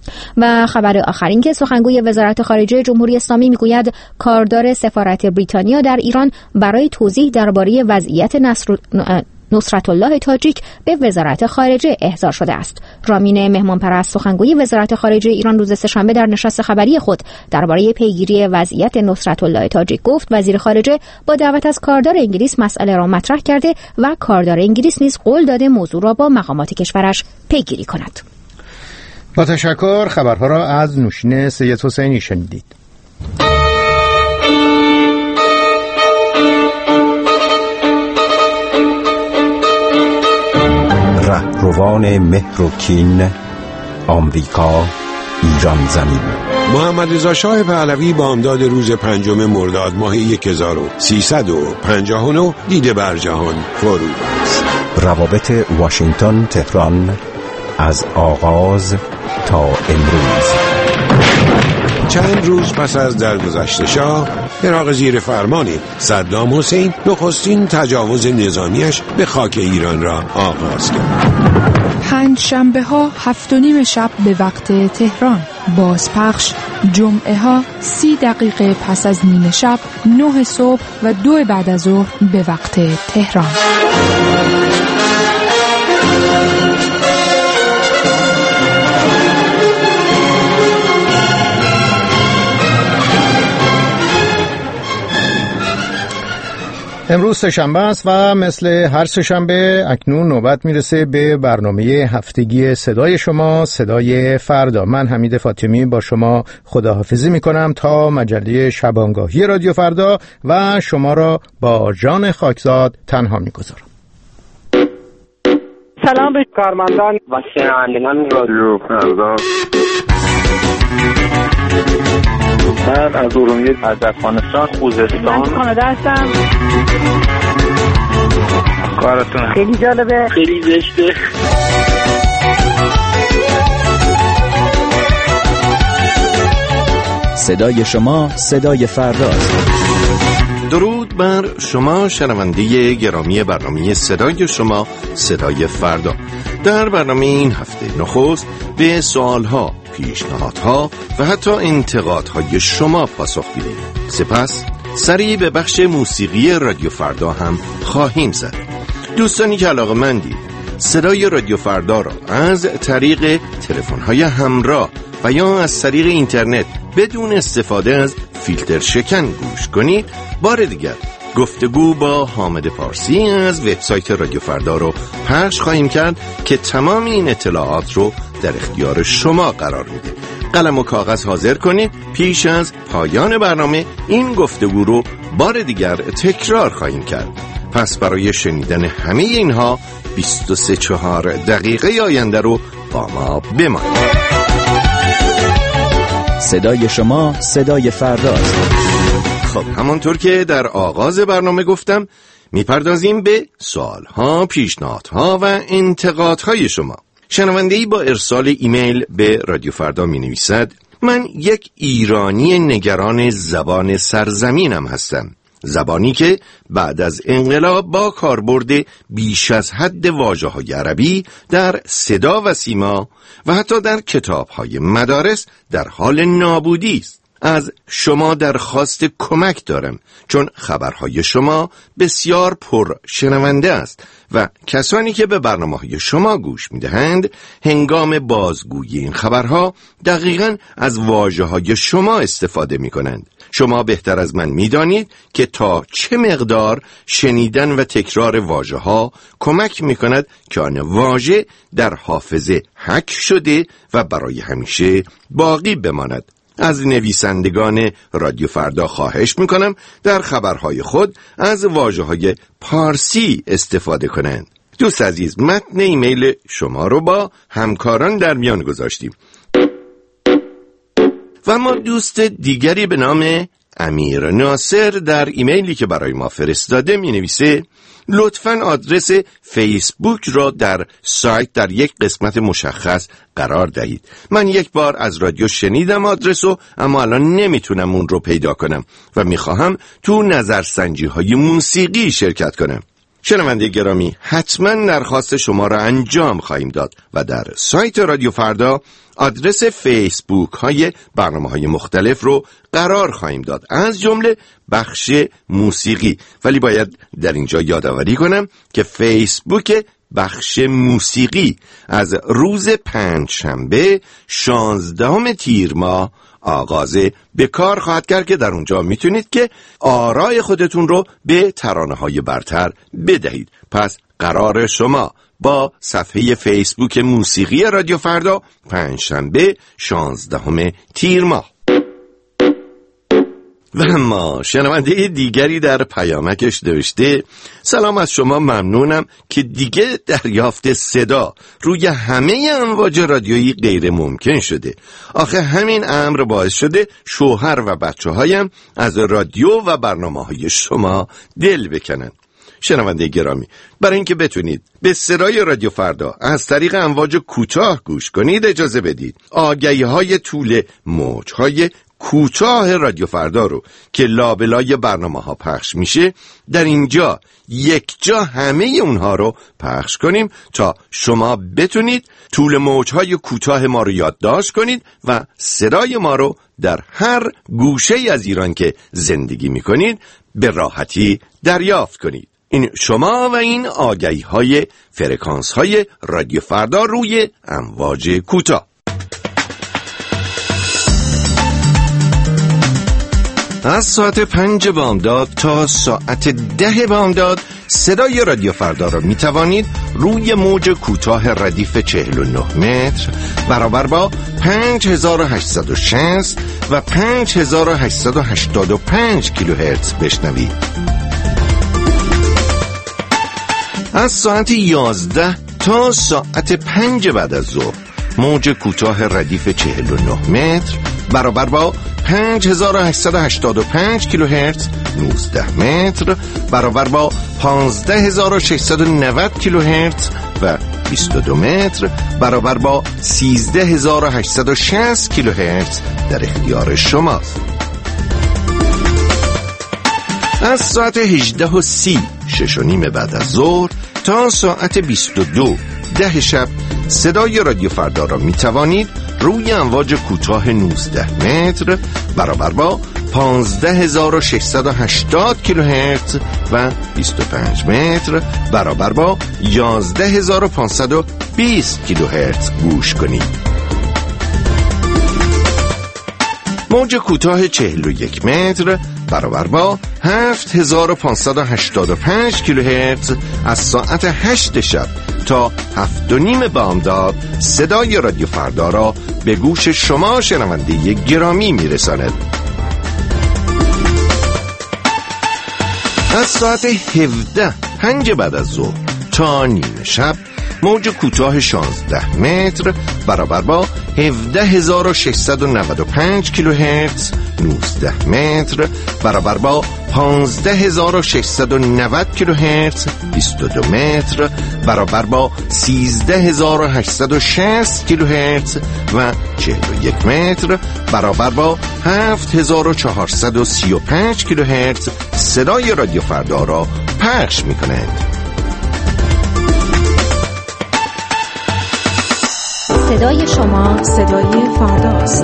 Speaker 2: و خبر آخرین که سخنگوی وزارت خارجه جمهوری اسلامی میگوید کاردار سفارت بریتانیا در ایران برای توضیح درباره وضعیت نصرت الله تاجیک به وزارت خارجه احضار شده است. رامین مهمانپرست سخنگوی وزارت خارجه ایران روز سه‌شنبه در نشست خبری خود درباره پیگیری وضعیت نصرت الله تاجیک گفت وزیر خارجه با دعوت از کاردار انگلیس مسئله را مطرح کرده و کاردار انگلیس نیز قول داده موضوع را با مقامات کشورش پیگیری کند.
Speaker 1: با تشکر. خبرها را از نوشین سید حسینی شنیدید.
Speaker 20: رهروان مهر و کین، آمریکا، ایران زمین.
Speaker 3: محمد رضا شاه پهلوی بامداد روز 5 مرداد ماه 1359 دیده بر جهان فرو است.
Speaker 20: روابط واشنگتن تهران از آغاز تا امروز.
Speaker 3: چند روز پس از درگذشت شاه، عراق زیر فرمان صدام حسین نخستین تجاوز نظامیش به خاک ایران را آغاز کرد.
Speaker 4: 5 شنبه ها 7:30 شب به وقت تهران، بازپخش جمعه ها 30 دقیقه پس از نیمه شب، 9 صبح و 2 بعد از ظهر به وقت تهران.
Speaker 1: امروز سه‌شنبه است و مثل هر سه‌شنبه اکنون نوبت میرسه به برنامه هفتگی صدای شما، صدای فردا. من حمید فاطمی با شما خداحافظی میکنم تا مجله شبانگاهی رادیو فردا و شما را با جان خاکزاد تنها میگذارم.
Speaker 21: سلام به کارمندان و شنوندگان رادیو فردا. من از ارومیه، از افغانستان، خوزستان، من کانادا هستم. کارتون خیلی جالبه، خیلی زشته.
Speaker 22: صدای شما، صدای فرداست.
Speaker 23: درود بر شما شنونده گرامی برنامه صدای شما، صدای فردا. در برنامه این هفته نخست به سوالها، پیشنهادها و حتی انتقادهای شما پاسخ میدیم. سپس سری به بخش موسیقی رادیو فردا هم خواهیم زد. دوستانی که علاقه‌مندید صدای رادیو فردا را از طریق تلفن‌های همراه و یا از طریق اینترنت بدون استفاده از فیلتر شکن گوش کنید، بار دیگر گفتگو با حامد پارسی از وبسایت رادیو فردا رو پخش خواهیم کرد که تمام این اطلاعات رو در اختیار شما قرار میده. قلم و کاغذ حاضر کنید. پیش از پایان برنامه این گفتگو رو بار دیگر تکرار خواهیم کرد. پس برای شنیدن همه اینها 23-4 دقیقه آینده رو با ما بمانید.
Speaker 22: صدای شما، صدای فرداست.
Speaker 23: خب همانطور که در آغاز برنامه گفتم، میپردازیم به سوالها، پیشنهادها و انتقادهای شما. شنونده‌ای با ارسال ایمیل به رادیو فردا می نویسد: من یک ایرانی نگران زبان سرزمینم هستم. زبانی که بعد از انقلاب با کاربرد بیش از حد واژه‌های عربی در صدا و سیما و حتی در کتاب‌های مدارس در حال نابودی است. از شما درخواست کمک دارم، چون خبرهای شما بسیار پر شنونده است و کسانی که به برنامه‌های شما گوش می‌دهند هنگام بازگویی این خبرها دقیقاً از واژه‌های شما استفاده می‌کنند. شما بهتر از من می‌دانید که تا چه مقدار شنیدن و تکرار واژه‌ها کمک می‌کند که آن واژه در حافظه حک شده و برای همیشه باقی بماند. از نویسندگان رادیو فردا خواهش میکنم در خبرهای خود از واژه‌های پارسی استفاده کنند. دوست عزیز، متن ایمیل شما رو با همکاران در میان گذاشتیم. و ما دوست دیگری به نام امیر ناصر در ایمیلی که برای ما فرستاده می نویسه: لطفاً آدرس فیسبوک را در سایت در یک قسمت مشخص قرار دهید. من یک بار از رادیو شنیدم آدرسو، اما الان نمیتونم اون رو پیدا کنم و میخواهم تو نظرسنجی های موسیقی شرکت کنم. شنونده گرامی، حتما درخواست شما را انجام خواهیم داد و در سایت رادیو فردا آدرس فیسبوک های برنامه های مختلف رو قرار خواهیم داد، از جمله بخش موسیقی. ولی باید در اینجا یادآوری کنم که فیسبوک بخش موسیقی از روز پنجشنبه 16 تیر ماه آغاز به کار خواهد کرد که در اونجا میتونید که آرای خودتون رو به ترانه‌های برتر بدهید. پس قرار شما با صفحه فیسبوک موسیقی رادیو فردا پنجشنبه 16 تیر ماه. و اما شنونده دیگری در پیامکش نوشته: سلام، از شما ممنونم که دیگه دریافت صدا روی همه امواج رادیویی غیر ممکن شده. آخه همین امر باعث شده شوهر و بچه هایم از رادیو و برنامه های شما دل بکنن. شنونده گرامی، برای اینکه بتونید به صدای رادیو فردا از طریق امواج کوتاه گوش کنید، اجازه بدید آگهی‌های طول موج‌های کوتاه رادیو فردا رو که لابلای برنامه ها پخش میشه در اینجا یک جا همه اونها رو پخش کنیم تا شما بتونید طول موجهای کوتاه ما رو یادداشت کنید و صدای ما رو در هر گوشه از ایران که زندگی میکنید به راحتی دریافت کنید. این شما و این آگهی های فرکانس های رادیو فردا روی امواج کوتاه. از ساعت 5 بامداد تا ساعت 10 بامداد صدای رادیو فردا را می توانید روی موج کوتاه ردیف 49 متر برابر با 5860 و 5885 کیلوهرتز بشنوید. از ساعت 11 تا ساعت 5 بعد از ظهر موج کوتاه ردیف 49 متر برابر با 5885 کیلوهرتز 19 متر برابر با 15690 کیلوهرتز و 22 متر برابر با 13860 کیلوهرتز در اختیار شماست. از ساعت 18:30 6:30 بعد از ظهر تا ساعت 22:10 شب صدای رادیو فردا را می توانید روی امواج کوتاه 19 متر برابر با 15680 کیلوهرتز و 25 متر برابر با 11520 کیلوهرتز گوش کنید. موج کوتاه 41 متر برابر با 7585 کیلوهرتز از ساعت 8 شب تا 7:30 بامداد صدای رادیو فردا را به گوش شما شنونده گرامی میرساند. از ساعت 17 5 بعد از ظهر تا نیمه شب موج کوتاه 16 متر برابر با 17695 کیلوهرتز 19 متر برابر با 15690 کیلوهرتز 22 متر برابر با 13860 کیلوهرتز و 41 متر برابر با 7435 کیلوهرتز صدای رادیو فردا را پخش می‌کنند.
Speaker 2: صدای شما صدای فرداست.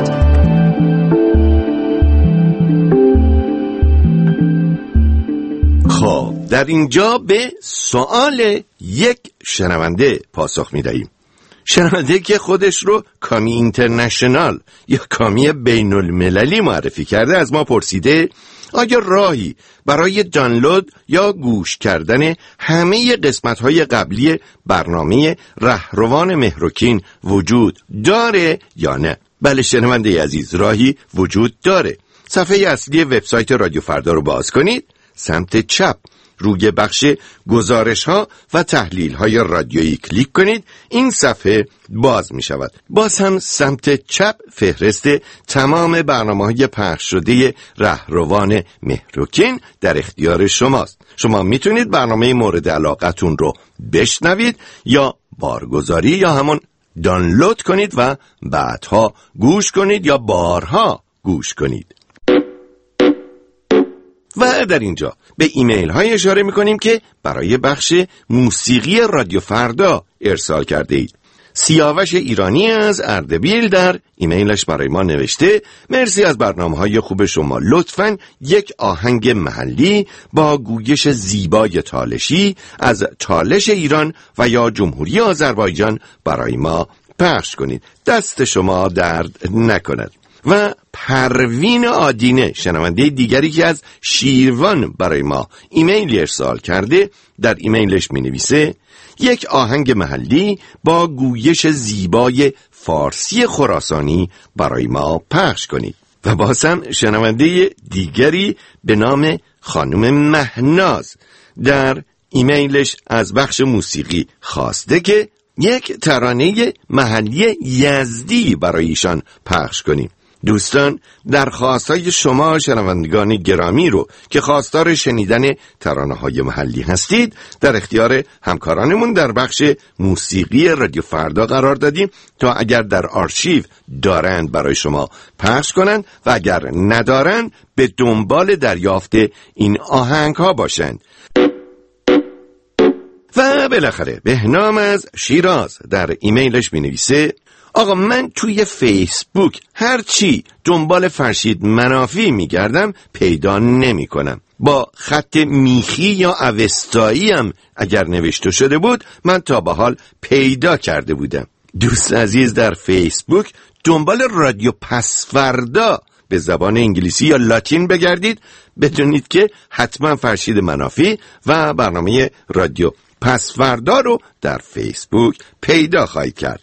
Speaker 23: خب در اینجا به سوال یک شنونده پاسخ می‌دهیم. شنونده که خودش رو کامی اینترنشنال یا کامی بین المللی معرفی کرده از ما پرسیده آیا راهی برای دانلود یا گوش کردن همه قسمت‌های قبلی برنامه رهروان مهرکین وجود داره یا نه؟ بله شنونده عزیز، راهی وجود داره. صفحه اصلی وبسایت رادیو فردا رو باز کنید، سمت چپ روی بخش گزارش‌ها و تحلیل‌های رادیویی کلیک کنید. این صفحه باز می شود. باز هم سمت چپ فهرست تمام برنامه‌های پخش شده رهروان مهرکین در اختیار شماست. شما میتونید برنامه مورد علاقتون رو بشنوید یا بارگذاری یا همون دانلود کنید و بعدها گوش کنید یا بارها گوش کنید. و در اینجا به ایمیل های اشاره میکنیم که برای بخش موسیقی رادیو فردا ارسال کرده اید. سیاوش ایرانی از اردبیل در ایمیلش برای ما نوشته: مرسی از برنامه‌های خوب شما. لطفاً یک آهنگ محلی با گویش زیبای تالشی از تالش ایران و یا جمهوری آذربایجان برای ما پخش کنید. دست شما درد نکند. و پروین آدینه، شنونده دیگری که از شیروان برای ما ایمیل ارسال کرده، در ایمیلش می نویسه: یک آهنگ محلی با گویش زیبای فارسی خراسانی برای ما پخش کنید. و بازم شنونده دیگری به نام خانم مهناز در ایمیلش از بخش موسیقی خواسته که یک ترانه محلی یزدی برای ایشان پخش کنیم. دوستان، درخواست‌های شما شنوندگان گرامی رو که خواستار شنیدن ترانه‌های محلی هستید در اختیار همکارانمون در بخش موسیقی رادیو فردا قرار دادیم تا اگر در آرشیو دارند برای شما پخش کنند و اگر ندارند به دنبال دریافت این آهنگ‌ها باشند. و بالاخره بهنام از شیراز در ایمیلش می‌نویسه: آقا من توی فیسبوک هرچی دنبال فرشید منافی میگردم پیدا نمی کنم. با خط میخی یا اوستایی هم اگر نوشته شده بود من تا به حال پیدا کرده بودم. دوست عزیز، در فیسبوک دنبال رادیو پسفردا به زبان انگلیسی یا لاتین بگردید، بدونید که حتما فرشید منافی و برنامه رادیو پسفردا رو در فیسبوک پیدا خواهید کرد.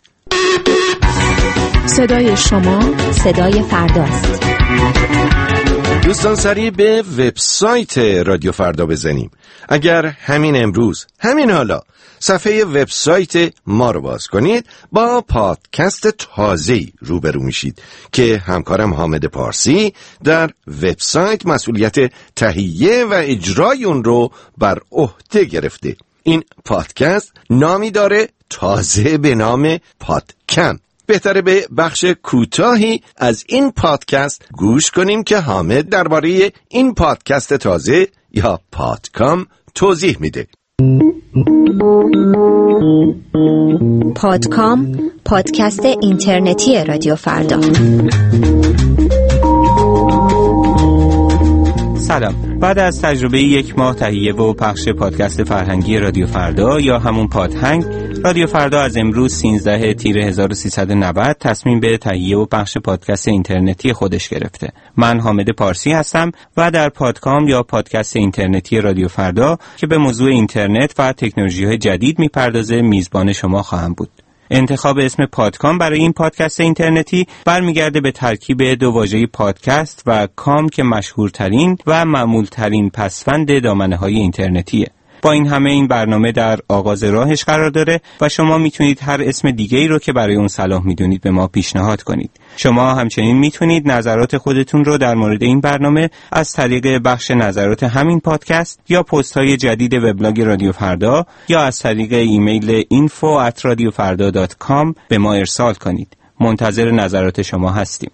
Speaker 4: صدای شما
Speaker 2: صدای فرداست.
Speaker 23: دوستان، سریع به وبسایت رادیو فردا بزنیم. اگر همین امروز، همین حالا صفحه وبسایت ما رو باز کنید، با پادکست تازه‌ای روبرو میشید که همکارم حامد پارسی در وبسایت مسئولیت تهیه و اجرای اون رو بر عهده گرفته. این پادکست نامی داره تازه به نام پادکم. بهتره به بخش کوتاهی از این پادکست گوش کنیم که حامد درباره این پادکست تازه یا پادکام توضیح میده.
Speaker 2: پادکام، پادکست اینترنتی رادیو فردا.
Speaker 5: سلام. بعد از تجربه 1 ماه تهیه و پخش پادکست فرهنگی رادیو فردا یا همون پادهنگ، رادیو فردا از امروز 13 تیر 1390 تصمیم به تهیه و پخش پادکست اینترنتی خودش گرفته. من حامد پارسی هستم و در پادکام یا پادکست اینترنتی رادیو فردا که به موضوع اینترنت و تکنولوژی‌های جدید میپردازه میزبان شما خواهم بود. انتخاب اسم پادکام برای این پادکست اینترنتی برمیگرده به ترکیب دو واژه پادکست و کام که مشهورترین و معمولترین پسوند دامنه‌های اینترنتیه. با این همه این برنامه در آغاز راهش قرار داره و شما میتونید هر اسم دیگه‌ای رو که برای اون صلاح میدونید به ما پیشنهاد کنید. شما همچنین میتونید نظرات خودتون رو در مورد این برنامه از طریق بخش نظرات همین پادکست یا پست‌های جدید وبلاگ رادیو فردا یا از طریق ایمیل info@radiofarda.com به ما ارسال کنید. منتظر نظرات شما هستیم.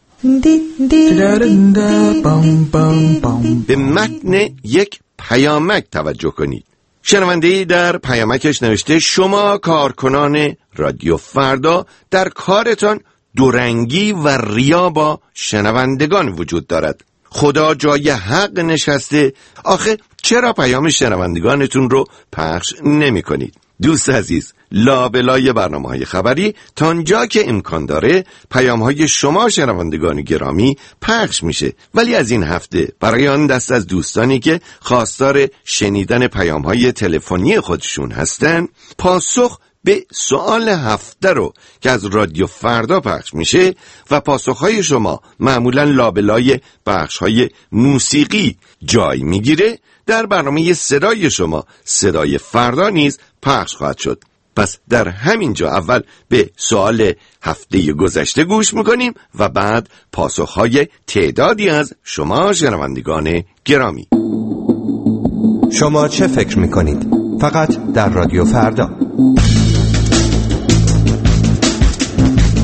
Speaker 23: به متن یک پیامک توجه کنید. شنونده‌ای در پیامکش نوشته: شما کارکنان رادیو فردا در کارتان دورنگی و ریا با شنوندگان وجود دارد. خدا جای حق نشسته، آخه چرا پیام شنوندگانتون رو پخش نمی کنید؟ دوست عزیز، لابلای برنامه‌های خبری تا آنجا که امکان داره پیام‌های شما شنوندگان گرامی پخش میشه، ولی از این هفته برای آن دست از دوستانی که خواستار شنیدن پیام‌های تلفنی خودشون هستن، پاسخ به سوال هفته رو که از رادیو فردا پخش میشه و پاسخ‌های شما معمولاً لابلای بخش‌های موسیقی جای میگیره، در برنامه صدای شما صدای فردا نیز پخش خواهد شد. پس در همین جا اول به سوال هفته گذشته گوش میکنیم و بعد پاسخهای تعدادی از شما شنوندگان گرامی.
Speaker 20: شما چه فکر میکنید؟ فقط در رادیو فردا.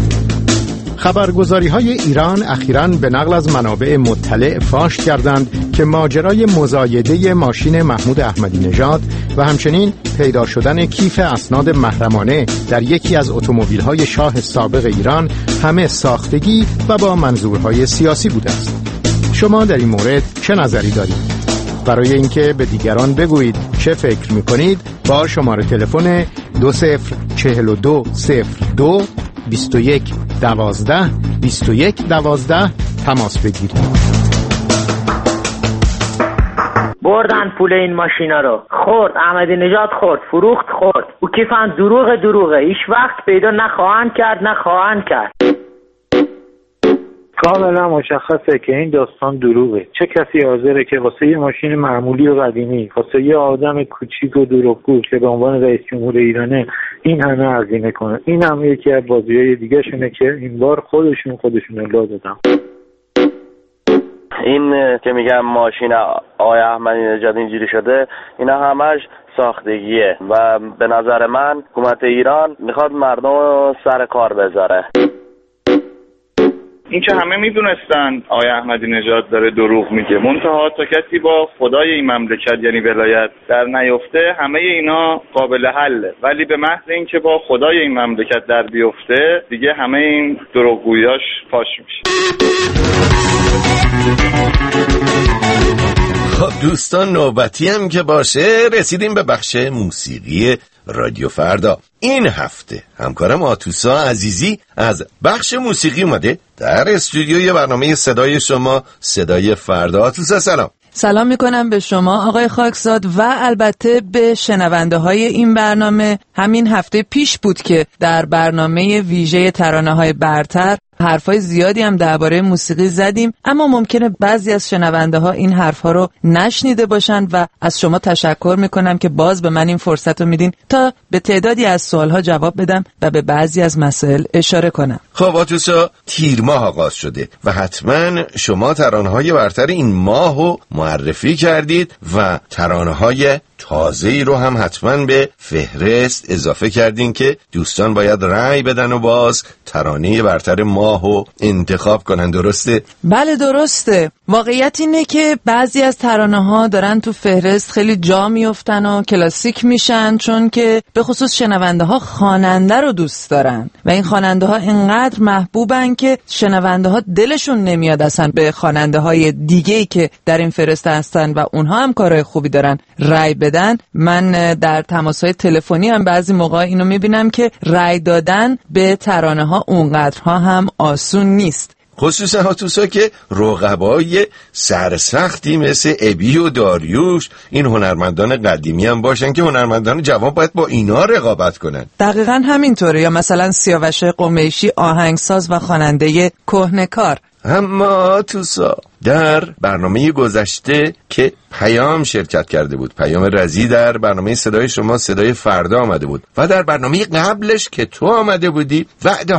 Speaker 1: خبرگزاری‌های ایران اخیراً به نقل از منابع مطلع فاش کردند که ماجرای مزایده ماشین محمود احمدی نژاد و همچنین پیدا شدن کیف اسناد محرمانه در یکی از اتومبیل‌های شاه سابق ایران همه ساختگی و با منظورهای سیاسی بوده است. شما در این مورد چه نظری دارید؟ برای اینکه به دیگران بگویید چه فکر می‌کنید با شماره تلفن 204202 2112 2112 تماس بگیرید.
Speaker 6: بردن پول این ماشینا رو، خورد احمدی نژاد، خورد فروخت، خورد او کیفن. دروغه هیچ وقت پیدا نخواهند کرد.
Speaker 21: کاملا مشخصه که این داستان دروغه. چه کسی حاضره که واسه یه ماشین معمولی و قدیمی، واسه یه آدم کوچیک و دروغگو که به عنوان رئیس جمهور ایرانه این همه هزینه کنه؟ این هم یکی از بازی‌های دیگه شونه که این بار خودشون لا دادن. این که میگم ماشین آقای احمدی نژاد اینجوری شده، اینا همش ساختگیه و به نظر من حکومت ایران میخواد مردم رو سر کار بذاره.
Speaker 8: این که همه میدونستن آقای احمدی نژاد داره دروغ میگه، منتها تا کسی با خدای این مملکت یعنی ولایت در نیفته همه اینا قابل حله، ولی به محض اینکه با خدای این مملکت در بیفته دیگه همه این دروغگویاش فاش میشه.
Speaker 23: خب دوستان، نوبتی هم که باشه رسیدیم به بخش موسیقی رادیو فردا. این هفته همکارم آتوسا عزیزی از بخش موسیقی اومده در استودیوی برنامه صدای شما صدای فردا. آتوسا سلام.
Speaker 16: سلام میکنم به شما آقای خاکزاد و البته به شنونده های این برنامه. همین هفته پیش بود که در برنامه ویژه ترانه‌های برتر حرفای زیادی هم درباره موسیقی زدیم، اما ممکنه بعضی از شنونده ها این حرفها رو نشنیده باشن و از شما تشکر میکنم که باز به من این فرصت رو میدین تا به تعدادی از سوالها جواب بدم و به بعضی از مسائل اشاره کنم.
Speaker 23: خب آتوسا، تیر ماه آغاز شده و حتما شما ترانه‌های برتر این ماهو معرفی کردید و ترانه‌های تازه‌ای رو هم حتما به فهرست اضافه کردین که دوستان باید رأی بدن و باز ترانه برتر ماهو انتخاب کنن. درسته؟
Speaker 16: بله درسته. واقعیت اینه که بعضی از ترانه‌ها دارن تو فهرست خیلی جا میافتن و کلاسیک میشن، چون که به خصوص شنونده ها خواننده رو دوست دارن و این خواننده ها اینقدر محبوبن که شنونده ها دلشون نمیاد اصلا به خواننده های دیگه‌ای که در این فهرست هستن و اونها هم کارهای خوبی دارن رأی بدن. من در تماس‌های تلفنی هم بعضی موقع اینو میبینم که رأی دادن به ترانه ها اونقدرها هم آسون نیست،
Speaker 23: خصوصا آتوسا که رقبای سرسختی مثل ابی و داریوش این هنرمندان قدیمی هم باشن که هنرمندان جوان باید با اینا رقابت کنن.
Speaker 16: دقیقاً همینطوره. یا مثلا سیاوش قمیشی آهنگساز و خواننده کهنه‌کار.
Speaker 23: اما آتوسا در برنامه گذشته که پیام شرکت کرده بود، پیام رزی در برنامه صدای شما صدای فردا آمده بود و در برنامه قبلش که تو آمده بودی وعده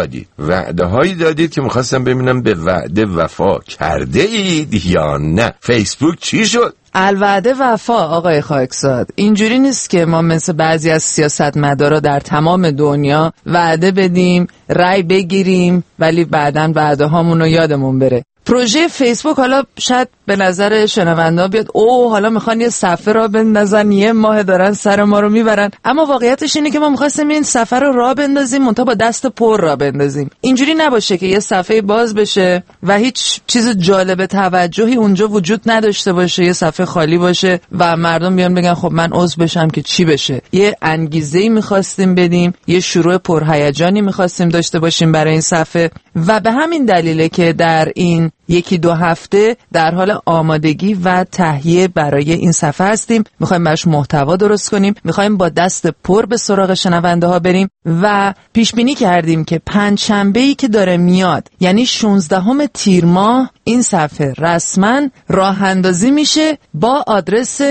Speaker 23: هایی دادید که میخواستم ببینم به وعده وفا کرده اید یا نه. فیسبوک چی شد؟
Speaker 16: الوعده وفا آقای خاکزاد. اینجوری نیست که ما مثل بعضی از سیاستمدارا در تمام دنیا وعده بدیم، رأی بگیریم ولی بعداً وعده هامونو یادمون بره. پروژه فیسبوک حالا شاید به نظر شنونده بیاد حالا میخوان یه صفحه را بندازن، یه ماه دارن سر ما رو میبرن، اما واقعیتش اینه که ما میخواستیم این صفحه رو راه بندازیم، منتها با دست پر راه بندازیم. اینجوری نباشه که یه صفحه باز بشه و هیچ چیز جالب توجهی اونجا وجود نداشته باشه، یه صفحه خالی باشه و مردم بیان بگن خب من عضو بشم که چی بشه. یه انگیزه‌ای میخواستیم بدیم، یه شروع پرهیجانی میخواستیم داشته باشیم برای این صفحه و به همین دلیله که در این 1-2 هفته در حال آمادگی و تهیه برای این صفحه هستیم. میخوایم براش محتوا درست کنیم، میخوایم با دست پر به سراغ شنونده ها بریم و پیش بینی کردیم که پنجشنبه‌ای که داره میاد، یعنی 16 تیر ماه، این صفحه رسما راه اندازی میشه با آدرس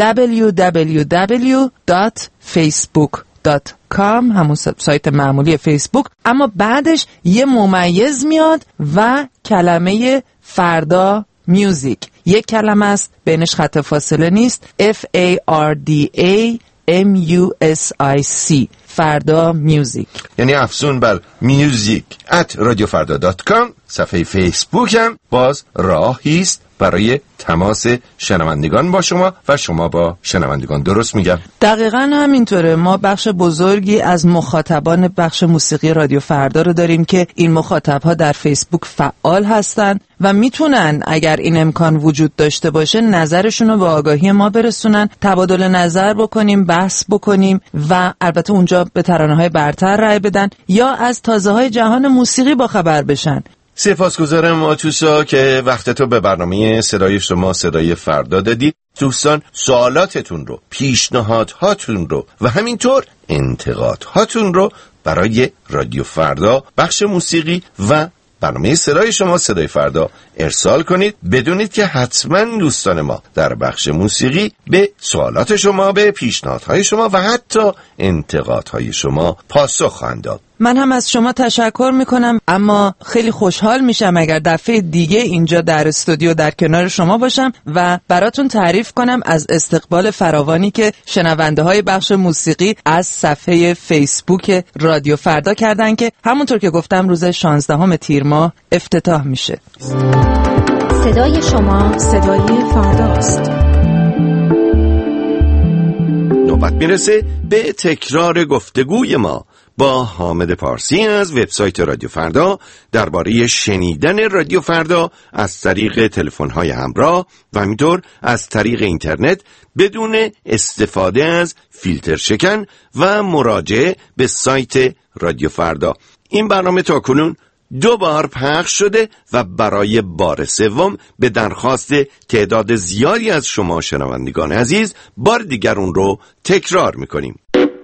Speaker 16: www.facebook.com، همون سایت معمولی فیسبوک، اما بعدش یه ممیز میاد و کلمه فردا میوزیک، یک کلمه است، بینش خط فاصله نیست، FARDAMUSIC، فردا میوزیک،
Speaker 23: یعنی افزون بر میوزیک @radiofarda.com. صفحه فیسبوک هم باز راهی است برای تماس شنوندگان با شما و شما با شنوندگان. درست میگم؟
Speaker 16: دقیقاً همینطوره. ما بخش بزرگی از مخاطبان بخش موسیقی رادیو فردا رو داریم که این مخاطب‌ها در فیسبوک فعال هستن و میتونن اگر این امکان وجود داشته باشه نظرشون رو به آگاهی ما برسونن، تبادل نظر بکنیم، بحث بکنیم و البته اونجا به ترانه‌های برتر رای بدن یا از تازه‌های جهان موسیقی با خبر بشن.
Speaker 23: سپاسگزارم آتوسا که وقتتو به برنامه صدای شما صدای فردا دادید. دوستان سوالاتتون رو، پیشنهادهاتون رو و همینطور انتقادهاتون رو برای رادیو فردا بخش موسیقی و برنامه صدای شما صدای فردا ارسال کنید. بدونید که حتما دوستان ما در بخش موسیقی به سوالات شما، به پیشنهادهای شما و حتی انتقادهای شما پاسخ خواهند داد.
Speaker 16: من هم از شما تشکر میکنم، اما خیلی خوشحال میشم اگر دفعه دیگه اینجا در استودیو در کنار شما باشم و براتون تعریف کنم از استقبال فراوانی که شنونده های بخش موسیقی از صفحه فیسبوک رادیو فردا کردن که همونطور که گفتم روز 16 تیر ماه افتتاح میشه.
Speaker 2: صدای شما صدای فرداست.
Speaker 23: نوبت میرسه به تکرار گفتگوی ما با حامد پارسی از وبسایت رادیو فردا درباره شنیدن رادیو فردا از طریق تلفن‌های همراه و همینطور از طریق اینترنت بدون استفاده از فیلتر شکن و مراجعه به سایت رادیو فردا. این برنامه تاکنون 2 بار پخش شده و برای بار سوم به درخواست تعداد زیادی از شما شنوندگان عزیز بار دیگر اون رو تکرار میکنیم.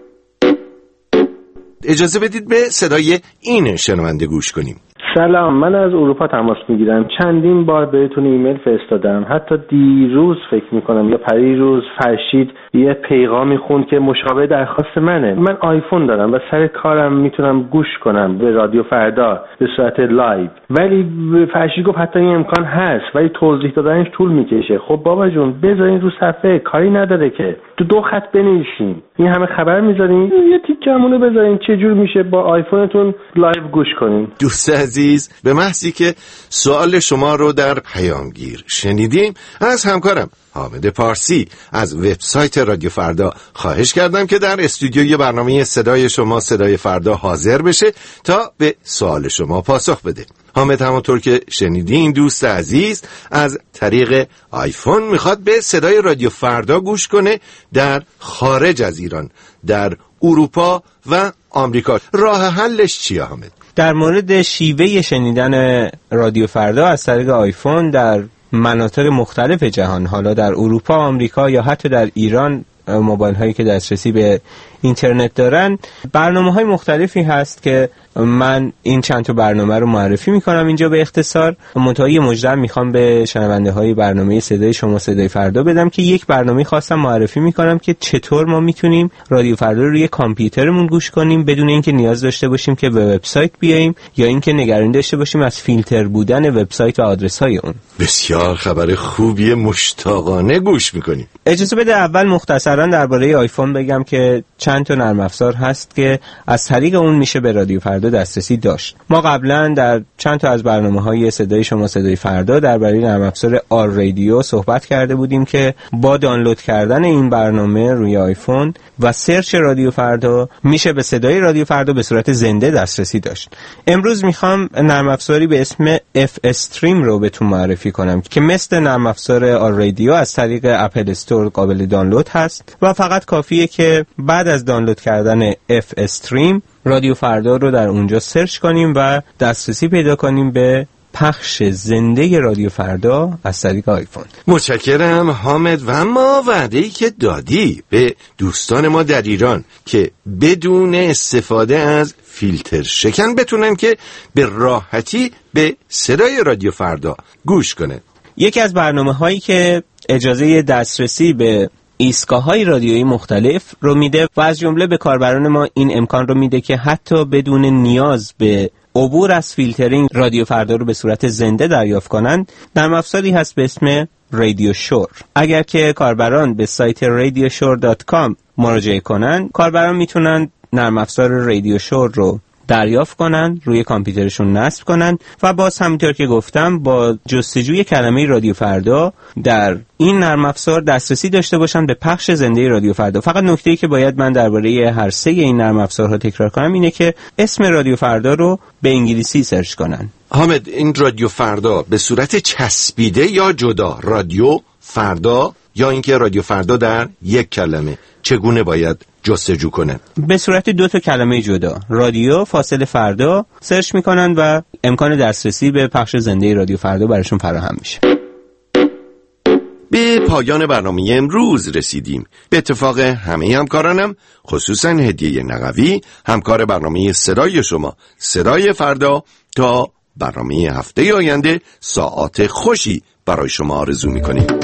Speaker 23: اجازه بدید به صدای این شنونده گوش کنیم.
Speaker 9: سلام، من از اروپا تماس میگیرم. چندین بار بهتون ایمیل فرستادم، حتی دیروز فکر میکنم یا پریروز فرشید یه پیغامی خوند که مشابه درخواست منه. من آیفون دارم و سر کارم میتونم گوش کنم به رادیو فردا به صورت لایو، ولی فرشید گفت حتی این امکان هست ولی توضیح دادنش طول میکشه. خب بابا جون بذارین رو صفحه، کاری نداره که تو 2 خط بنویسین، این همه خبر میذارین یه تیکمونو بذارین چه جور میشه با آیفونتون لایو گوش کنین.
Speaker 23: دوست عزیز، به محضی که سوال شما رو در پیامگیر شنیدیم از همکارم حامد پارسی از وبسایت رادیو فردا خواهش کردم که در استودیوی برنامه صدای شما صدای فردا حاضر بشه تا به سوال شما پاسخ بده. حامد همونطور که شنیدین دوست عزیز از طریق آیفون میخواد به صدای رادیو فردا گوش کنه در خارج از ایران، در اروپا و آمریکا. راه حلش چیه حامد؟
Speaker 5: در مورد شیوه شنیدن رادیو فردا از طریق آیفون در مناطق مختلف جهان، حالا در اروپا، آمریکا یا حتی در ایران، موبایل هایی که دسترسی به اینترنت دارن، برنامه‌های مختلفی هست که من این چند تا برنامه رو معرفی میکنم اینجا به اختصار. منتهی مجدد میخوام به شنونده های برنامه صدای شما صدای فردا بدم که یک برنامه خاصم معرفی میکنم که چطور ما میتونیم رادیو فردا رو روی کامپیوترمون گوش کنیم بدون اینکه نیاز داشته باشیم که به وبسایت بیاییم یا اینکه نگرانی داشته باشیم از فیلتر بودن وبسایت و آدرس های اون.
Speaker 23: بسیار خبر خوبیه، مشتاقانه گوش میکنیم.
Speaker 5: اجازه بده اول مختصرا درباره آیفون بگم که چند تا نرم افزار هست که از طریق اون میشه به رادیو فردا دسترسی داشت. ما قبلا در چند تا از برنامه‌های صدای شما صدای فردا درباره نرم افزار آر رادیو صحبت کرده بودیم که با دانلود کردن این برنامه روی آیفون و سرچ رادیو فردا میشه به صدای رادیو فردا به صورت زنده دسترسی داشت. امروز میخوام نرم افزاری به اسم اف استریم رو بهتون معرفی کنم که مثل نرم افزار آر رادیو از طریق اپل استور قابل دانلود هست و فقط کافیه که بعد از دانلود کردن اف استریم رادیو فردا رو در اونجا سرچ کنیم و دسترسی پیدا کنیم به پخش زنده رادیو فردا از طریق آیفون.
Speaker 23: متشکرم حامد. و اما وعده‌ای که دادی به دوستان ما در ایران که بدون استفاده از فیلتر شکن بتونن که به راحتی به صدای رادیو فردا گوش کنن.
Speaker 5: یکی از برنامه‌هایی که اجازه دسترسی به ایستگاه‌های رادیویی مختلف رو میده و از جمله به کاربران ما این امکان رو میده که حتی بدون نیاز به عبور از فیلترینگ رادیو فردا رو به صورت زنده دریافت کنند، نرم افزاری هست به اسم رادیو شور. اگر که کاربران به سایت radioshore.com مراجعه کنن، کاربران میتونن نرم افزار رادیو شور رو دریافت کنن، روی کامپیوترشون نصب کنن و باز همونطور که گفتم با جستجوی کلمه رادیو فردا در این نرم افزار دسترسی داشته باشن به پخش زنده رادیو فردا. فقط نکته‌ای که باید من درباره هر سه این نرم افزارها تکرار کنم اینه که اسم رادیو فردا رو به انگلیسی سرچ کنن.
Speaker 23: حامد، این رادیو فردا به صورت چسبیده یا جدا؟ رادیو فردا یا اینکه رادیو فردا در یک کلمه؟ چگونه باید جستجو کنن؟
Speaker 5: به صورت 2 کلمه جدا، رادیو فاصله فردا سرچ میکنن و امکان دسترسی به پخش زنده رادیو فردا براشون فراهم میشه.
Speaker 23: به پایان برنامه امروز رسیدیم. به اتفاق همه همکارانم، خصوصا هدیه نقوی، همکار برنامه صدای شما صدای فردا، تا برنامه هفته آینده ساعات خوشی برای شما آرزو میکنیم.